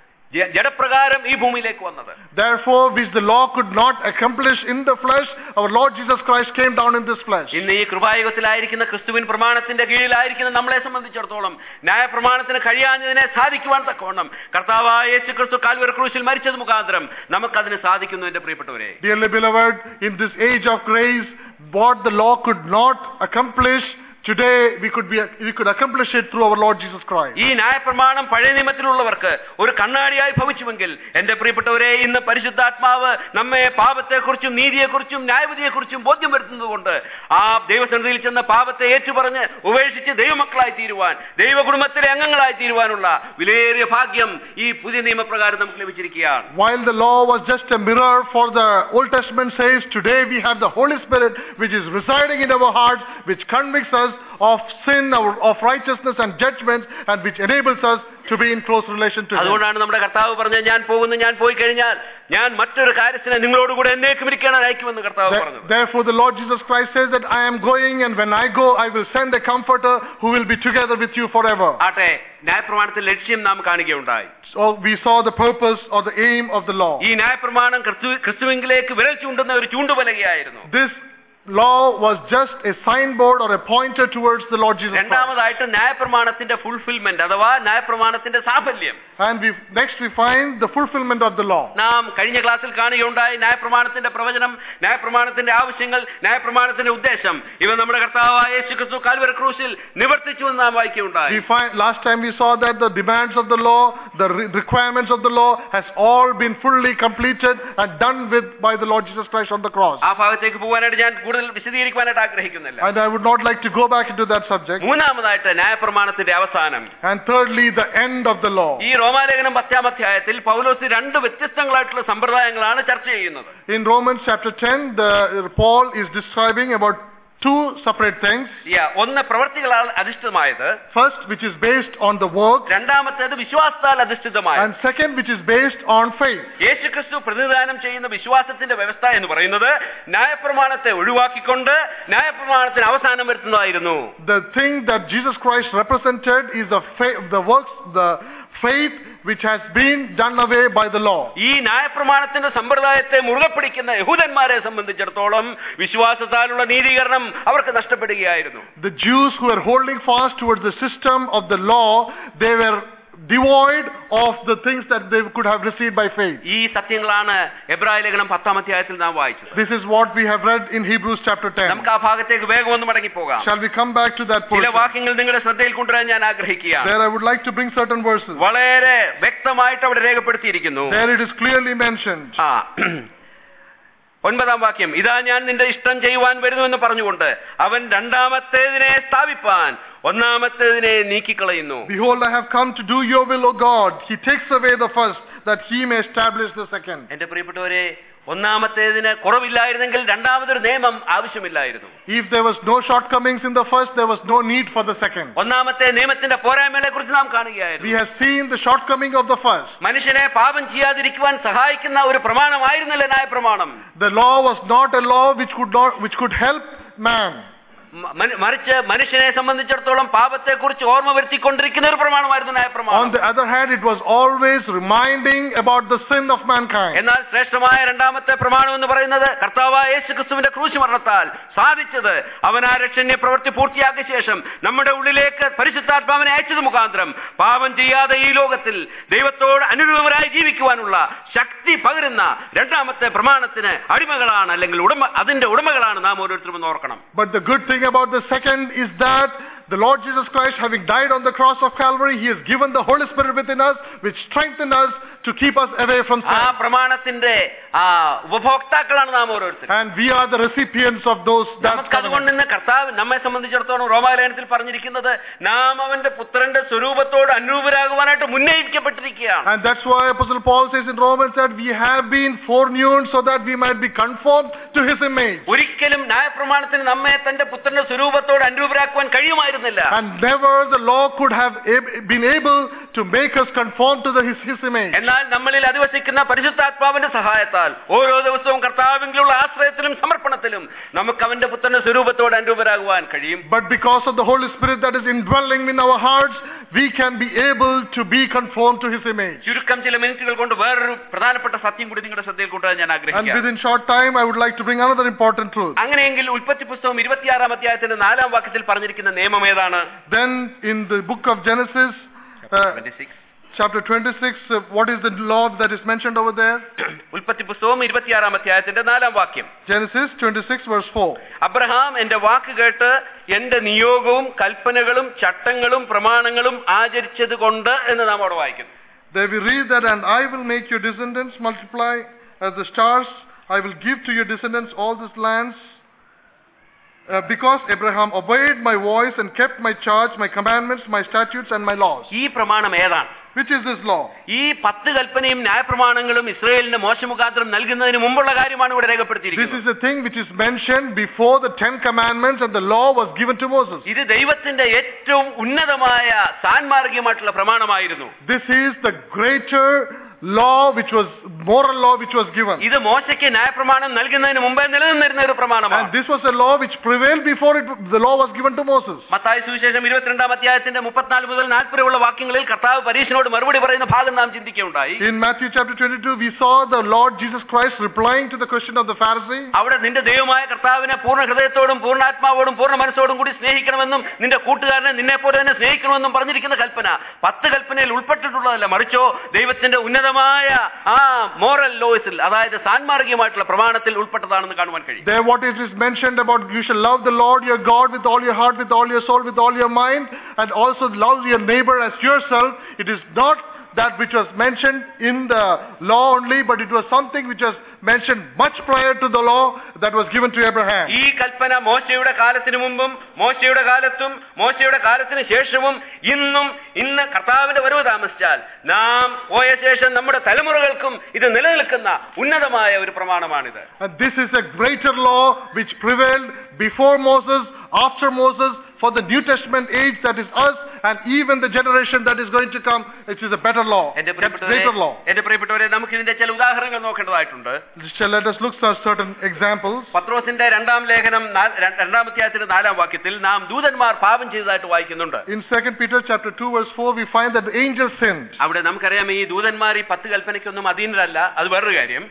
ജഡപ്രകാരം ഈ ഭൂമിയിലേക്ക് വന്നത്. Therefore, which the law could not accomplish in the flesh, our Lord Jesus Christ came down in this flesh. ഇന്ന് ഈ കൃപായുഗത്തിലായിരിക്കുന്ന ക്രിസ്തുവിൻ പ്രമാണത്തിന്റെ കീഴിലായിരിക്കുന്ന നമ്മളെ സംബന്ധിച്ചിടത്തോളം ന്യായപ്രമാണത്തിന് കഴിയാഞ്ഞതിനെ സാധിക്കുവാൻ തക്കവണ്ണം കർത്താവായ യേശു ക്രിസ്തു കാൽവരി ക്രൂശിൽ മരിച്ചത് മുഖാന്തരം നമുക്കതിന് സാധിക്കുന്നു. എന്റെ പ്രിയപ്പെട്ടവരെ, Dearly beloved, in this age of grace, what the law could not accomplish, today we could accomplish it through our Lord Jesus Christ. ഈ ന്യായപ്രമാണം പഴയ നിയമത്തിലുള്ളവർക്ക് ഒരു കണ്ണാടിയായി ഭവിച്ചുവെങ്കിൽ എന്റെ പ്രിയപ്പെട്ടവരെ, ഇന്ന് പരിശുദ്ധാത്മാവ് നമ്മെ പാപത്തെക്കുറിച്ചും നീതിയെക്കുറിച്ചും ന്യായവിധിയെക്കുറിച്ചും ബോധ്യം വരുത്തുന്നതുകൊണ്ട് ആ ദൈവസന്നിധിയിൽ ചെന്ന പാപത്തെ ഏറ്റുപറഞ്ഞ് ഉപേക്ഷിച്ച് ദൈവമക്കളായി തീരുവാൻ, ദൈവകുടുംബത്തിലെ അംഗങ്ങളായി തീരുവാനുള്ള വിലയേറിയ ഭാഗ്യം ഈ പുതിയ നിയമപ്രകാരം നമുക്ക് ലഭിച്ചിരിക്കുകയാണ്. While the law was just a mirror for the Old Testament says, today we have the Holy Spirit which is residing in our hearts, which convicts us of sin, of righteousness and judgment, and which enables us to be in close relation to Him. അതുകൊണ്ടാണ് നമ്മുടെ കർത്താവ് പറഞ്ഞത്, ഞാൻ പോകുന്നു, ഞാൻ പോയി കഴിഞ്ഞാൽ ഞാൻ മറ്റൊരു കാര്യത്തിന് നിങ്ങളോട് കൂടെ എന്നേക്കും ഇരിക്കാൻ അയക്കുമെന്ന് കർത്താവ് പറഞ്ഞു. Therefore the Lord Jesus Christ says that I am going, and when I go I will send a comforter who will be together with you forever. ആട്ടെ, ന്യായപ്രമാണത്തിന്റെ ലക്ഷ്യം നാം കാണുകയുണ്ടായി. So we saw the purpose or the aim of the law. ഈ ന്യായപ്രമാണം ക്രിസ്തുവിലേക്ക് വിരൽ ചൂണ്ടുന്ന ഒരു ചൂണ്ടുപലകയായിരുന്നു. This law was just a signboard or a pointer towards the Lord Jesus Christ. രണ്ടാമതായിട്ട് ന്യായപ്രമാണത്തിന്റെ ഫുൾഫിൽമെന്റ് അഥവാ ന്യായപ്രമാണത്തിന്റെ സാഫല്യം. And next we find the fulfillment of the law. നാം കഴിഞ്ഞ ക്ലാസ്സിൽ കാണുകയുണ്ടായി ന്യായപ്രമാണത്തിന്റെ പ്രവചനം, ന്യായപ്രമാണത്തിന്റെ ആവശ്യങ്ങൾ, ന്യായപ്രമാണത്തിന്റെ ഉദ്ദേശം ഇവ നമ്മുടെ കർത്താവായ യേശു ക്രിസ്തു കാൽവരി ക്രൂശിൽ നിവർത്തിച്ചു എന്ന് നാം വായിക്കുകയുണ്ടായി. Last time we saw that the demands of the law, the requirements of the law has all been fully completed and done with by the Lord Jesus Christ on the cross. ആ ഭാഗത്തേക്ക് പോകാനായിട്ട് ഞാൻ കൂടുതൽ വിശദീകരിക്കാനായിട്ട് ആഗ്രഹിക്കുന്നില്ല. And I would not like to go back into that subject. മൂന്നാമതായിട്ട് ന്യായപ്രമാണത്തിന്റെ അവസാനം. And thirdly, the end of the law. ഈ റോമാലേഖനം 10-ാം അധ്യായത്തിൽ പൗലോസ് രണ്ട് വ്യത്യസ്തങ്ങളായിട്ടുള്ള സമ്പ്രദായങ്ങളാണ് ചർച്ച ചെയ്യുന്നത്. In Romans chapter 10, Paul is describing about two separate things. ഒന്ന് പ്രവൃത്തികളാൽ അധിഷ്ഠിതമായത്. First, which is based on the work. രണ്ടാമത്തേത് വിശ്വാസത്താൽ അധിഷ്ഠിതമായത്. And second, which is based on faith. യേശുക്രിസ്തു പ്രതിനിധാനം ചെയ്യുന്ന വിശ്വാസത്തിന്റെ വ്യവസ്ഥ എന്ന് പറയുന്നത് ന്യായപ്രമാണത്തെ ഒഴിവാക്കിക്കൊണ്ട് ന്യായപ്രമാണത്തിന് അവസാനം വരുത്തുന്നതായിരുന്നു. The thing that Jesus Christ represented is the works, the faith which has been done away by the law. ഈ ന്യായപ്രമാണത്തിന്റെ സമ്പ്രദായത്തെ മുറുകെ പിടിക്കുന്ന യഹൂദന്മാരെ സംബന്ധിച്ചിടത്തോളം വിശ്വാസത്താലുള്ള നീതീകരണം അവർക്ക് നഷ്ടപ്പെടുകയായിരുന്നു. The Jews who were holding fast towards the system of the law, they were devoid of the things that they could have received by faith. ഈ സത്യങ്ങളാണ് എബ്രായ ലേഖനം 10-ാം അധ്യായത്തിൽ നാം വായിച്ചത്. This is what we have read in Hebrews chapter 10. നമുക്ക് ആ ഭാഗത്തേക്ക് വേഗം ഒന്ന് മടങ്ങി പോകാം. Shall we come back to that portion? ചില വാക്യങ്ങൾ നിങ്ങളുടെ ശ്രദ്ധയിൽ കൊണ്ടുവരാൻ ഞാൻ ആഗ്രഹിക്കുകയാണ്. There I would like to bring certain verses. വളരെ വ്യക്തമായിട്ട് അവിടെ രേഖപ്പെടുത്തിയിരിക്കുന്നു. There it is clearly mentioned. 9-ാം വാക്യം, ഇതാ ഞാൻ നിന്റെ ഇഷ്ടം ചെയ്യുവാൻ വരുന്നു എന്ന് പറഞ്ഞുകൊണ്ട് അവൻ രണ്ടാമത്തേതിനെ സ്ഥാപിപ്പാൻ ഒന്നാമത്തേതിനെ നീക്കിക്കളയുന്നു. Behold, I have come to do your will, O God. He takes away the first, that he may establish the second. എന്റെ പ്രിയപ്പെട്ടവരെ, ഒന്നാമത്തേതിന് കുറവില്ലായിരുന്നെങ്കിൽ രണ്ടാമതൊരു നിയമം ആവശ്യമില്ലായിരുന്നു. If there was no shortcomings in the first, there was no need for the second. ഒന്നാമത്തെ നിയമത്തിന്റെ പോരായ്മകളെ കുറിച്ച് നാം കാണുകയായിരുന്നു. We have seen the shortcoming of the first. മനുഷ്യനെ പാപം ചെയ്യാതിരിക്കുവാൻ സഹായിക്കുന്ന ഒരു പ്രമാണമായിരുന്നില്ല ന്യായപ്രമാണം. The law was not a law which could help man. മറിച്ച് മനുഷ്യനെ സംബന്ധിച്ചിടത്തോളം പാപത്തെ കുറിച്ച് ഓർമ്മ വരുത്തിക്കൊണ്ടിരിക്കുന്ന ഒരു പ്രമാണമായിരുന്നു ന്യായപ്രമാണം. On the other hand, it was always reminding about the sin of mankind. എന്നാൽ ശ്രേഷ്ഠമായ രണ്ടാമത്തെ പ്രമാണം എന്ന് പറയുന്നത് കർത്താവായ യേശുക്രിസ്തുവിന്റെ ക്രൂശ് മരണത്താൽ സാധിച്ചത് അവൻ ആ രക്ഷണീയ പ്രവൃത്തി പൂർത്തിയാക്കിയ ശേഷം നമ്മുടെ ഉള്ളിലേക്ക് പരിശുദ്ധാത്മാവിനെ അയച്ചത് മുഖാന്തരം പാപം ചെയ്യാതെ ഈ ലോകത്തിൽ ദൈവത്തോട് അനുരൂപരായി ജീവിക്കുവാനുള്ള ശക്തി പകരുന്ന രണ്ടാമത്തെ പ്രമാണത്തിന് അടിമകളാണ്, അല്ലെങ്കിൽ അതിന്റെ ഉടമകളാണ് നാം ഓരോരുത്തരും എന്ന് ഓർക്കണം. But the good thing about the second is that the Lord Jesus Christ, having died on the cross of Calvary, He has given the Holy Spirit within us, which strengthens us to keep us away from sin. ആ പ്രമാണത്തിന്റെ ഉപഭോക്താക്കളാണ് നാം ഓരോരുത്തരും. And we are the recipients of those. അതുകൊണ്ട് ഇന്ന് കർത്താവ് നമ്മെ സംബന്ധിച്ചിടത്തോളം റോമാലേഖനത്തിൽ പറഞ്ഞിരിക്കുന്നത് നാം അവന്റെ പുത്രന്റെ സ്വരൂപത്തോട് അനുരൂപരാകുവാനായിട്ട് മുന്നയിക്കപ്പെട്ടിരിക്കുകയാണ്. And that's why Apostle Paul says in Romans that we have been foreknown so that we might be conformed to His image. ഒരിക്കലും ന്യായപ്രമാണത്തിന് നമ്മെ തന്റെ പുത്രന്റെ സ്വരൂപത്തോട് അനുരൂപരാക്കുവാൻ കഴിയുമായിരുന്നില്ല. And never the law could have been able to make us conform to his image. എന്നാൽ നമ്മളിൽ അധിവസിക്കുന്ന പരിശുദ്ധാത്മാവിന്റെ സഹായത്താൽ ഓരോ ദിവസവും കർത്താവിലുള്ള ആശ്രയത്തിലും സമർപ്പണത്തിലും നമുക്ക് അവന്റെ പുത്രന്റെ സ്വരൂപത്തോട് അനുരൂപരാകുവാൻ കഴിയും. But because of the Holy Spirit that is indwelling in our hearts, we can be able to be conformed to his image. ചുരുക്കം ചില മിനിറ്റുകൾ കൊണ്ട് വേറൊരു പ്രധാനപ്പെട്ട സത്യം കൂടി നിങ്ങളുടെ ശ്രദ്ധയിൽ കൊണ്ടുവരാൻ ഞാൻ And ആഗ്രഹിക്കുന്നു. within short time I would like to bring another important truth. അങ്ങനെയെങ്കിൽ ഉൽപ്പത്തി പുസ്തകം 26-ാം അധ്യായത്തിന്റെ 4-ാം വാക്യത്തിൽ പറഞ്ഞിരിക്കുന്ന നിയമം ഏതാണ്? Then in the book of Genesis, chapter 26, what is the law that is mentioned over there? ഉൽപ്പത്തി പുസ്തകം 26-ാം അധ്യായത്തിന്റെ 4-ാം വാക്യം. Genesis 26 verse 4. അബ്രഹാം എന്റെ വാക്ക് കേട്ട് എന്റെ നിയോഗവും കൽപ്പനകളും ചട്ടങ്ങളും പ്രമാണങ്ങളും ആചരിച്ചത് കൊണ്ട് എന്ന് നാം അവിടെ വായിക്കുന്നു. There we read that, and I will make your descendants multiply as the stars. I will give to your descendants all these lands. Because Abraham obeyed my voice and kept my charge, my commandments, my statutes and my laws. ഈ പ്രമാണം ഏതാണ്? Which is this law? ഈ 10 കൽപ്പനയും ന്യായപ്രമാണങ്ങളും ഇസ്രായേലിന് മോശെ മുഖാന്തരം നൽകുന്നതിന് മുമ്പുള്ള കാര്യമാണ് ഇവിടെ രേഖപ്പെടുത്തിയിരിക്കുന്നത്. This is a thing which is mentioned before the 10 commandments and the law was given to Moses. ഇത് ദൈവത്തിന്റെ ഏറ്റവും ഉന്നതമായ സാൻമാർഗികമായിട്ടുള്ള പ്രമാണമായിരുന്നു. This is the greater law which was moral law which was given. ഇത് മോശയ്ക്ക് ന്യായപ്രമാണം നൽകുന്നതിന് മുമ്പേ നിലനിന്നിരുന്ന ഒരു പ്രമാണമാണ്. And this was a law which prevailed before the law was given to Moses. Mathai സുവിശേഷം 22-ാം അധ്യായത്തിന്റെ 34 മുതൽ 40 വരെയുള്ള വാക്യങ്ങളിൽ കർത്താവ് പരീശനോട് മറുപടി പറയുന്ന ഭാഗം നാം ചിന്തിക്കുകയുണ്ടായി. In Matthew chapter 22 we saw the Lord Jesus Christ replying to the question of the Pharisee. അവിടെ നിന്റെ ദൈവമായ കർത്താവിനെ പൂർണ്ണ ഹൃദയത്തോടും പൂർണ്ണാത്മാവോടും പൂർണ്ണ മനസ്സോടും കൂടി സ്നേഹിക്കണമെന്നും നിന്റെ കൂട്ടുകാരനെ നിന്നെപ്പോലെ തന്നെ സ്നേഹിക്കണമെന്നും പറഞ്ഞിരിക്കുന്ന കൽപ്പന 10 കൽപ്പനയിൽ ഉൾപ്പെട്ടിട്ടുള്ളതല്ല, മറിച്ചോ ദൈവത്തിന്റെ ഉന്നതമായ ആ മോറൽ ലോസിൽ, അതായത് സാൻമാർഗികമായിട്ടുള്ള പ്രമാണത്തിൽ ഉൾപ്പെട്ടതാണെന്ന് കാണുവാൻ കഴിയും. There what it is mentioned about you shall love the Lord your God with all your heart, with all your soul, with all your mind, and also love your neighbor as yourself. It is not that which was mentioned in the law only, but it was something which was mentioned much prior to the law that was given to Abraham. ഈ കൽപ്പന മോശയുടെ കാലത്തിനു മുമ്പും മോശയുടെ കാലത്തും മോശയുടെ കാലത്തിന് ശേഷവും ഇന്ന് കർത്താവിന്റെ വരവ് താമസിച്ചാൽ നാം പോയ ശേഷം നമ്മുടെ തലമുറകൾക്കും ഇത് നിലനിൽക്കുന്ന ഉന്നതമായ ഒരു പ്രമാണമാണിത്. And this is a greater law which prevailed before Moses, after Moses, for the New Testament age, that is us, and even the generation that is going to come. It is a better law, greater law. എന്റെ പ്രിയപ്പെട്ടവരെ, നമുക്ക് ഇതിന്റെ ചില ഉദാഹരണങ്ങൾ നോക്കേണ്ടതായിട്ടുണ്ട്. Let us look at certain examples. പത്രോസിന്റെ 2-ാം ലേഖനം 2-ാം അധ്യായത്തിന്റെ 4-ാം വാക്യത്തിൽ നാം ദൂതന്മാർ പാപം ചെയ്തതായിട്ട് വായിക്കുന്നുണ്ട്. In 2 Peter chapter 2 verse 4 we find that the angels sinned. അവിടെ നമുക്കറിയാം ഈ ദൂതന്മാർ ഈ 10 കൽപ്പനയ്ക്കൊന്നും അധീനരല്ല. അത് വേറൊരു കാര്യം.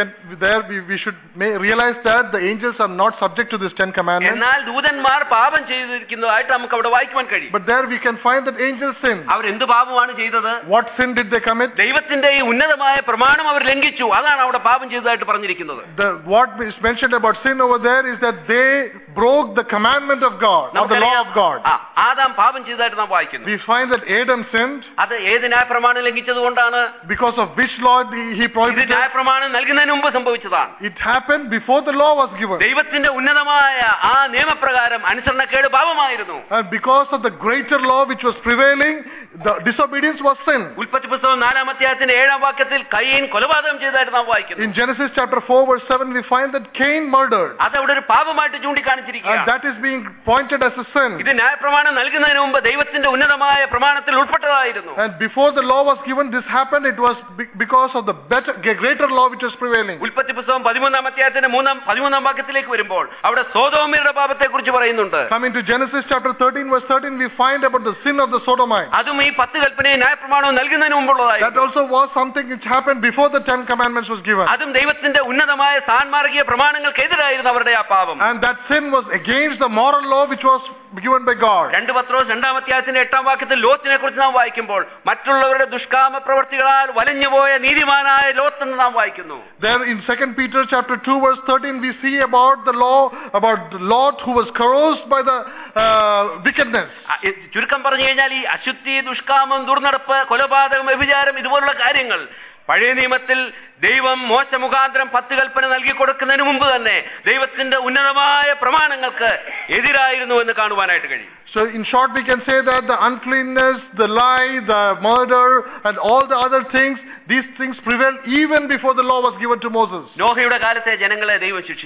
We should realize that the angels are not subject to this 10 commandments. എന്നാൽ ദൂതന്മാർ പാപം ചെയ്തിരിക്കുന്നതായിട്ട് നമുക്ക് അവിടെ വായിക്കുവാൻ കഴിയും. But there we can find that angels sinned. അവർ എന്ത് പാപമാണ് ചെയ്തത്? What sin did they commit? ദൈവത്തിന്റെ ഈ ഉന്നതമായ പ്രമാണം അവർ ലംഘിച്ചു. അതാണ് അവിടെ പാപം ചെയ്തതായിട്ട് പറഞ്ഞിരിക്കുന്നത്. What is mentioned about sin over there is that they broke the commandment of God, or the law of God. Adam പാപം ചെയ്തതായിട്ട് നാം വായിക്കുന്നു. We find that Adam sinned. അത് ഏത് ന്യായപ്രമാണം ലംഘിച്ചതുകൊണ്ടാണ്? Because of which law he prohibited? ഇത് ന്യായപ്രമാണം നൽകുന്നതിന് മുമ്പ് സംഭവിച്ചതാണ്. It happened before the law was given. ദൈവത്തിന്റെ ഉന്നതമായ ആ നിയമപ്രകാരം അനുസരണക്കേട് പാപമായിരുന്നു. And because of the greater law which was prevailing, the disobedience was sin. ഉൽപ്പത്തി പുസ്തകം 4-ാം അധ്യായത്തിന്റെ 7-ാം വാക്യത്തിൽ കയീൻ കൊലപാതകം ചെയ്തതായിട്ട് നാം വായിക്കുന്നു. In Genesis chapter 4 verse 7 we find that Cain murdered. അത് അവിടെ ഒരു പാപമായിട്ട് ചൂണ്ടിക്കാണിച്ചിരിക്കുകയാണ്. And that is being pointed as a sin. ഇത് ന്യായപ്രമാണം നൽകുന്നതിന് മുമ്പ് ദൈവത്തിന്റെ ഉന്നതമായ പ്രമാണത്തിൽ ഉൾപ്പെട്ടതായിരുന്നു. And before the law was given, this happened. It was because of the greater law which was prevailing. ഉൽപ്പത്തി പുസ്തകം 13-ാം അധ്യായത്തിന്റെ 13-ാം വാക്യത്തിലേക്ക് വരുമ്പോൾ അവിടെ സോദോമ്യരുടെ പാപത്തെ കുറിച്ച് പറയുന്നുണ്ട്. Coming to Genesis chapter 13 verse 13 we find about the sin of the Sodomites. അതും ഈ 10 കൽപ്പനയും ന്യായപ്രമാണവും നൽകുന്നതിന് മുമ്പുള്ളതായിരുന്നു. That also was something which happened before the 10 commandments was given. അതും ദൈവത്തിന്റെ ഉന്നതമായ സാൻമാർഗിക പ്രമാണങ്ങൾക്കെതിരായിരുന്നു അവരുടെ ആ പാപം. And that sin was against the moral law which was given by God. 2 പത്രോസ് 2-ാം അധ്യായത്തിന്റെ 8-ാം വാക്യത്തിൽ ലോത്തിനെ കുറിച്ച് നാം വായിക്കുമ്പോൾ മറ്റുള്ളവരുടെ ദുഷ്കാമ പ്രവൃത്തികളാൽ വലഞ്ഞുപോയ നീതിമാനായ ലോത്ത് എന്ന് നാം വായിക്കുന്നു. There in 2 Peter chapter 2 verse 13 we see about the law, about Lot who was corrosed by the wickedness. ചുരുക്കം പറഞ്ഞു കഴിഞ്ഞാൽ ഈ അശുദ്ധി, ദുഷ്കാമം, ദുർനടപ്പ്, കൊലപാതകം, വ്യഭിചാരം ഇതുപോലുള്ള കാര്യങ്ങൾ പഴയ നിയമത്തിൽ ദൈവം മോശ മുഖാന്തരം 10 കൽപ്പന നൽകി കൊടുക്കുന്നതിന് മുമ്പ് തന്നെ ദൈവത്തിന്റെ ഉന്നതമായ പ്രമാണങ്ങൾക്ക് എതിരായിരുന്നു എന്ന് കാണുവാനായിട്ട് കഴിയും. So in short we can say that the uncleanness, the lie, the murder and all the other things, these things prevailed even before the law was given to Moses. നോഹയുടെ കാലത്തെ ജനങ്ങളെ ദൈവം ശിക്ഷിച്ചു.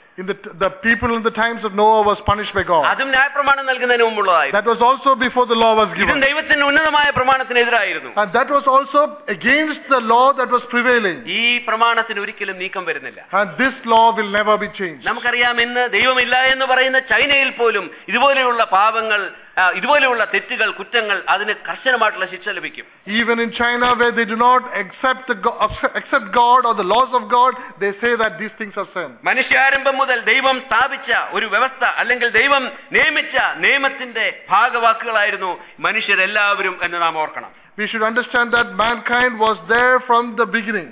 The people in the times of Noah was punished by God. അതും ന്യായപ്രമാണം നൽകുന്നതിന് മുമ്പുള്ളതായിരുന്നു. That was also before the law was given. ഇതും ദൈവത്തിന്റെ ഉന്നതമായ പ്രമാണത്തിനെതിരായിരുന്നു. And that was also against the law that was prevailing. ഈ പ്രമാണത്തിന് ഒരിക്കലും നീക്കം വരുന്നില്ല. And this law will never be changed. നമുക്കറിയാം, ഇന്ന് ദൈവമില്ല എന്ന് പറയുന്ന ചൈനയിൽ പോലും ഇതുപോലെയുള്ള പാപങ്ങൾ, ഇതുപോലെയുള്ള തെറ്റുകൾ, കുറ്റങ്ങൾ, അതിന് കർശനമായിട്ടുള്ള ശിക്ഷ ലഭിക്കും. Even in China, where they do not accept God or the laws of God, they say that these things are sin. മനുഷ്യാരംഭം മുതൽ ദൈവം സ്ഥാപിച്ച ഒരു വ്യവസ്ഥ അല്ലെങ്കിൽ ദൈവം നിയമിച്ച നിയമത്തിന്റെ ഭാഗവാക്കുകളായിരുന്നു മനുഷ്യരെല്ലാവരും എന്ന് നാം ഓർക്കണം. We should understand that mankind was there from the beginning.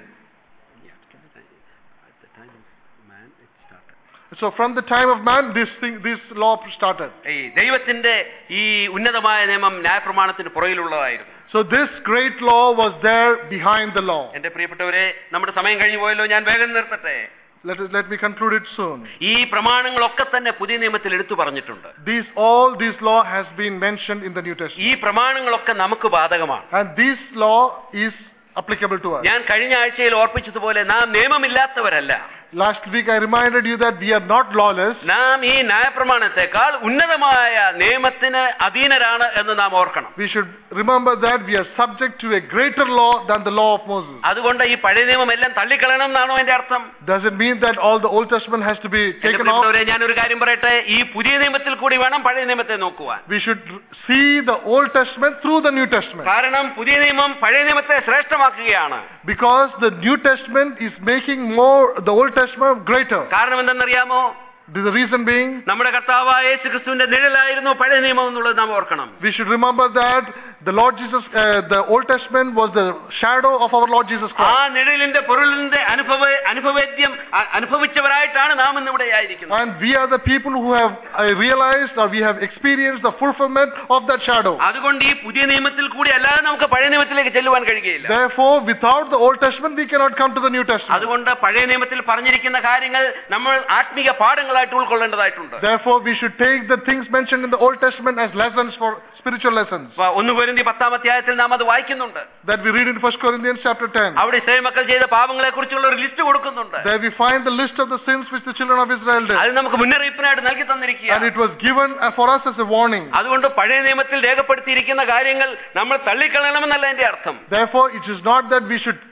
So from the time of man, this law started. ദൈവത്തിന്റെ ഈ ഉന്നതമായ നിയമം ന്യായപ്രമാണത്തിന് പുറകിലുള്ളതായിരുന്നു. So this great law was there behind the law. എന്റെ പ്രിയപ്പെട്ടവരെ, നമ്മുടെ സമയം കഴിഞ്ഞു പോയല്ലോ, ഞാൻ വേഗം നിർത്തട്ടെ. Let me conclude it soon. ഈ പ്രമാണങ്ങളൊക്കെ തന്നെ പുതിയ നിയമത്തിൽ എടുത്തു പറഞ്ഞിട്ടുണ്ട്. All this law has been mentioned in the New Testament. ഈ പ്രമാണങ്ങളൊക്കെ നമുക്ക് ബാധകമാണ്. And this law is applicable to us. ഞാൻ കഴിഞ്ഞ ആഴ്ചയിൽ ഓർപ്പിച്ചതുപോലെ നാം നിയമമില്ലാത്തവരല്ല. Last week I reminded you that we are not lawless. നാം ഈ ന്യായപ്രമാണത്തെക്കാൾ ഉന്നതമായ നിയമത്തിന് അധീനരാണ് എന്ന് നാം ഓർക്കണം. We should remember that we are subject to a greater law than the law of Moses. അതുകൊണ്ട് ഈ പഴയ നിയമം എല്ലാം തള്ളിക്കളയണം എന്നാണോ എന്റെ അർത്ഥം? Does it mean that all the Old Testament has to be taken off? ഞാൻ ഒരു കാര്യം പറയട്ടെ, ഈ പുതിയ നിയമത്തിൽ കൂടി വേണം പഴയ നിയമത്തെ നോക്കുവാൻ. We should see the Old Testament through the New Testament. കാരണം പുതിയ നിയമം പഴയ നിയമത്തെ ശ്രേഷ്ഠമാക്കുകയാണ്. Because the New Testament is making the Old Testament greater. കാരണം എന്തെന്നറിയാമോ? The reason being, നമ്മുടെ കർത്താവായ യേശുക്രിസ്തുവിന്റെ നിഴലായിരുന്നു പഴയ നിയമം എന്നുള്ളത് നാം ഓർക്കണം. We should remember that the Lord Jesus, the Old Testament was the shadow of our Lord Jesus Christ. ആ നിഴലിന്റെ പൊരുളിന്റെ അനുഭവേദ്യം അനുഭവിച്ചവരായിട്ടാണ് നാം ഇന്ന് ഇവിടെ ആയിരിക്കുന്നത്. And we are the people who have realized or we have experienced the fulfillment of that shadow. അതുകൊണ്ട് ഈ പുതിയ നിയമത്തിൽ കൂടി അല്ലാതെ നമുക്ക് പഴയ നിയമത്തിലേക്ക് ചെല്ലുവാൻ കഴിയുകയില്ല. Therefore, without the Old Testament we cannot come to the New Testament. അതുകൊണ്ട് പഴയ നിയമത്തിൽ പറഞ്ഞിരിക്കുന്ന കാര്യങ്ങൾ നമ്മൾ ആത്മീയ പാഠങ്ങളായിട്ട് ഉൾക്കൊള്ളേണ്ടതായിട്ടുണ്ട്. Therefore, we should take the things mentioned in the Old Testament as lessons for spiritual lessons. 1 കൊരിന്ത്യർ 10-ാം അധ്യായത്തിൽ നാം അത് വായിക്കുന്നുണ്ട്. That we read in 1 Corinthians chapter 10. അവിടെ ഇസ്രായേൽ മക്കൾ ചെയ്ത പാപങ്ങളെ കുറിച്ചുള്ള ഒരു ലിസ്റ്റ് കൊടുക്കുന്നുണ്ട്. There we find the list of the sins which the children of Israel did. അത് നമുക്ക് മുന്നറിയിപ്പിനായിട്ട് നൽകി തന്നിരിക്കുകയാണ്. And it was given for us as a warning. അതുകൊണ്ട് പഴയ നിയമത്തിൽ രേഖപ്പെടുത്തിയിരിക്കുന്ന കാര്യങ്ങൾ നമ്മൾ തള്ളിക്കളയണമെന്നല്ല എന്റെ അർത്ഥം. Therefore, it is not that we should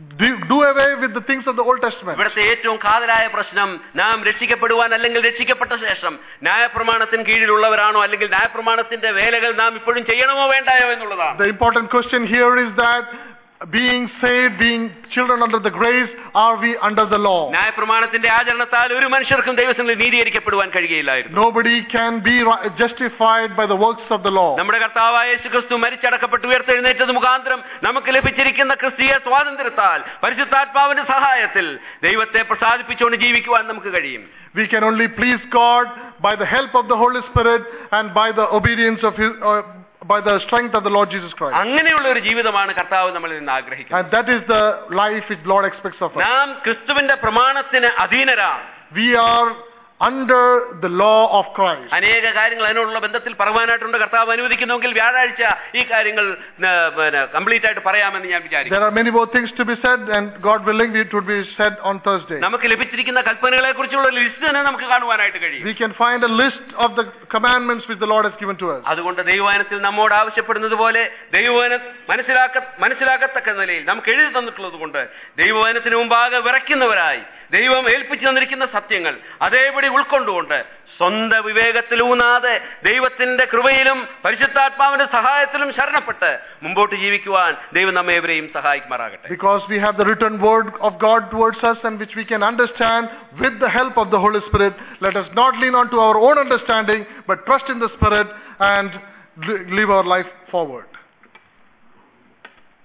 do away with the things of the Old Testament. ഇവിടുത്തെ ഏറ്റവും കാതലായ പ്രശ്നം നാം രക്ഷിക്കപ്പെടുവാൻ അല്ലെങ്കിൽ രക്ഷിക്കപ്പെട്ട ശേഷം ന്യായപ്രമാണത്തിന് കീഴിലുള്ളവരാണോ അല്ലെങ്കിൽ ന്യായപ്രമാണത്തിന്റെ വേലകൾ നാം ഇപ്പോഴും ചെയ്യണമോ വേണ്ടായോ എന്നുള്ളതാണ്. The important question here is that being saved, being children under the grace, are we under the law? ന്യായപ്രമാണത്തിന്റെ ആചരണത്താൽ ഒരു മനുഷ്യർക്കും ദൈവസന്നിധിയിൽ നീതീകരിക്കപ്പെടുവാൻ കഴിയുകയില്ലായിരുന്നു. Nobody can be justified by the works of the law. നമ്മുടെ കർത്താവായ യേശുക്രിസ്തു മരിച്ചടക്കപ്പെട്ട് ഉയർത്തെഴുന്നേറ്റത് മുഖാന്തരം നമുക്ക് ലഭിച്ചിരിക്കുന്ന ക്രിസ്തീയ സ്വാതന്ത്ര്യത്താൽ പരിശുദ്ധാത്മാവിന്റെ സഹായത്തിൽ ദൈവത്തെ പ്രസാദിപ്പിച്ചുകൊണ്ട് ജീവിക്കുവാൻ നമുക്ക് കഴിയും. We can only please God by the help of the Holy Spirit and by the obedience of His by the strength of the Lord Jesus Christ. അങ്ങനെയുള്ള ഒരു ജീവിതമാണ് കർത്താവ് നമ്മളിൽ നിന്ന് ആഗ്രഹിക്കുന്നത്. And that is the life which Lord expects of us. നാം ക്രിസ്തുവിന്റെ പ്രമാണത്തിന് അധീനരാണ്. We are under the law of Christ. അനേക കാര്യങ്ങൾ അതിനോടുള്ള ബന്ധത്തിൽ പറയാനായിട്ടുണ്ട്. കർത്താവ് അനുവദിക്കുന്നെങ്കിൽ വ്യാഴാഴ്ച ഈ കാര്യങ്ങൾ കംപ്ലീറ്റ് ആയിട്ട് പറയാമെന്ന് ഞാൻ വിചാരിക്കുന്നു. There are many more things to be said, and God willing it would be said on Thursday. നമുക്ക് ലഭിച്ചിരിക്കുന്ന കൽപ്പനകളെ കുറിച്ചുള്ള ലിസ്റ്റ് തന്നെ നമുക്ക് കാണുവാനായിട്ട് കഴിയും. We can find a list of the commandments which the Lord has given to us. അതുകൊണ്ട് ദൈവവചനത്തിൽ നമ്മോട് ആവശ്യപ്പെടുന്നത് പോലെ ദൈവവചനം മനസ്സിലാക്കത്തക്ക നിലയിൽ നമുക്ക് എഴുതി തന്നിട്ടുള്ളത് കൊണ്ട് ദൈവവചനത്തിന് മുമ്പാകെ വിറയ്ക്കുന്നവരായി ദൈവം ഏൽപ്പിച്ചു തന്നിരിക്കുന്ന സത്യങ്ങൾ അതേപടി ഉൾക്കൊണ്ടുകൊണ്ട് സ്വന്തം വിവേകത്തിലൂന്നാതെ ദൈവത്തിന്റെ കൃപയിലും പരിശുദ്ധാത്മാവിന്റെ സഹായത്തിലും ശരണപ്പെട്ട് മുമ്പോട്ട് ജീവിക്കുവാൻ ദൈവം നമ്മേവരെയും സഹായിക്കുമാറാകട്ടെ. Because we have the written word of God towards us and which we can understand with the help of the Holy Spirit, let us not lean on to our own understanding but trust in the Spirit and live our life forward.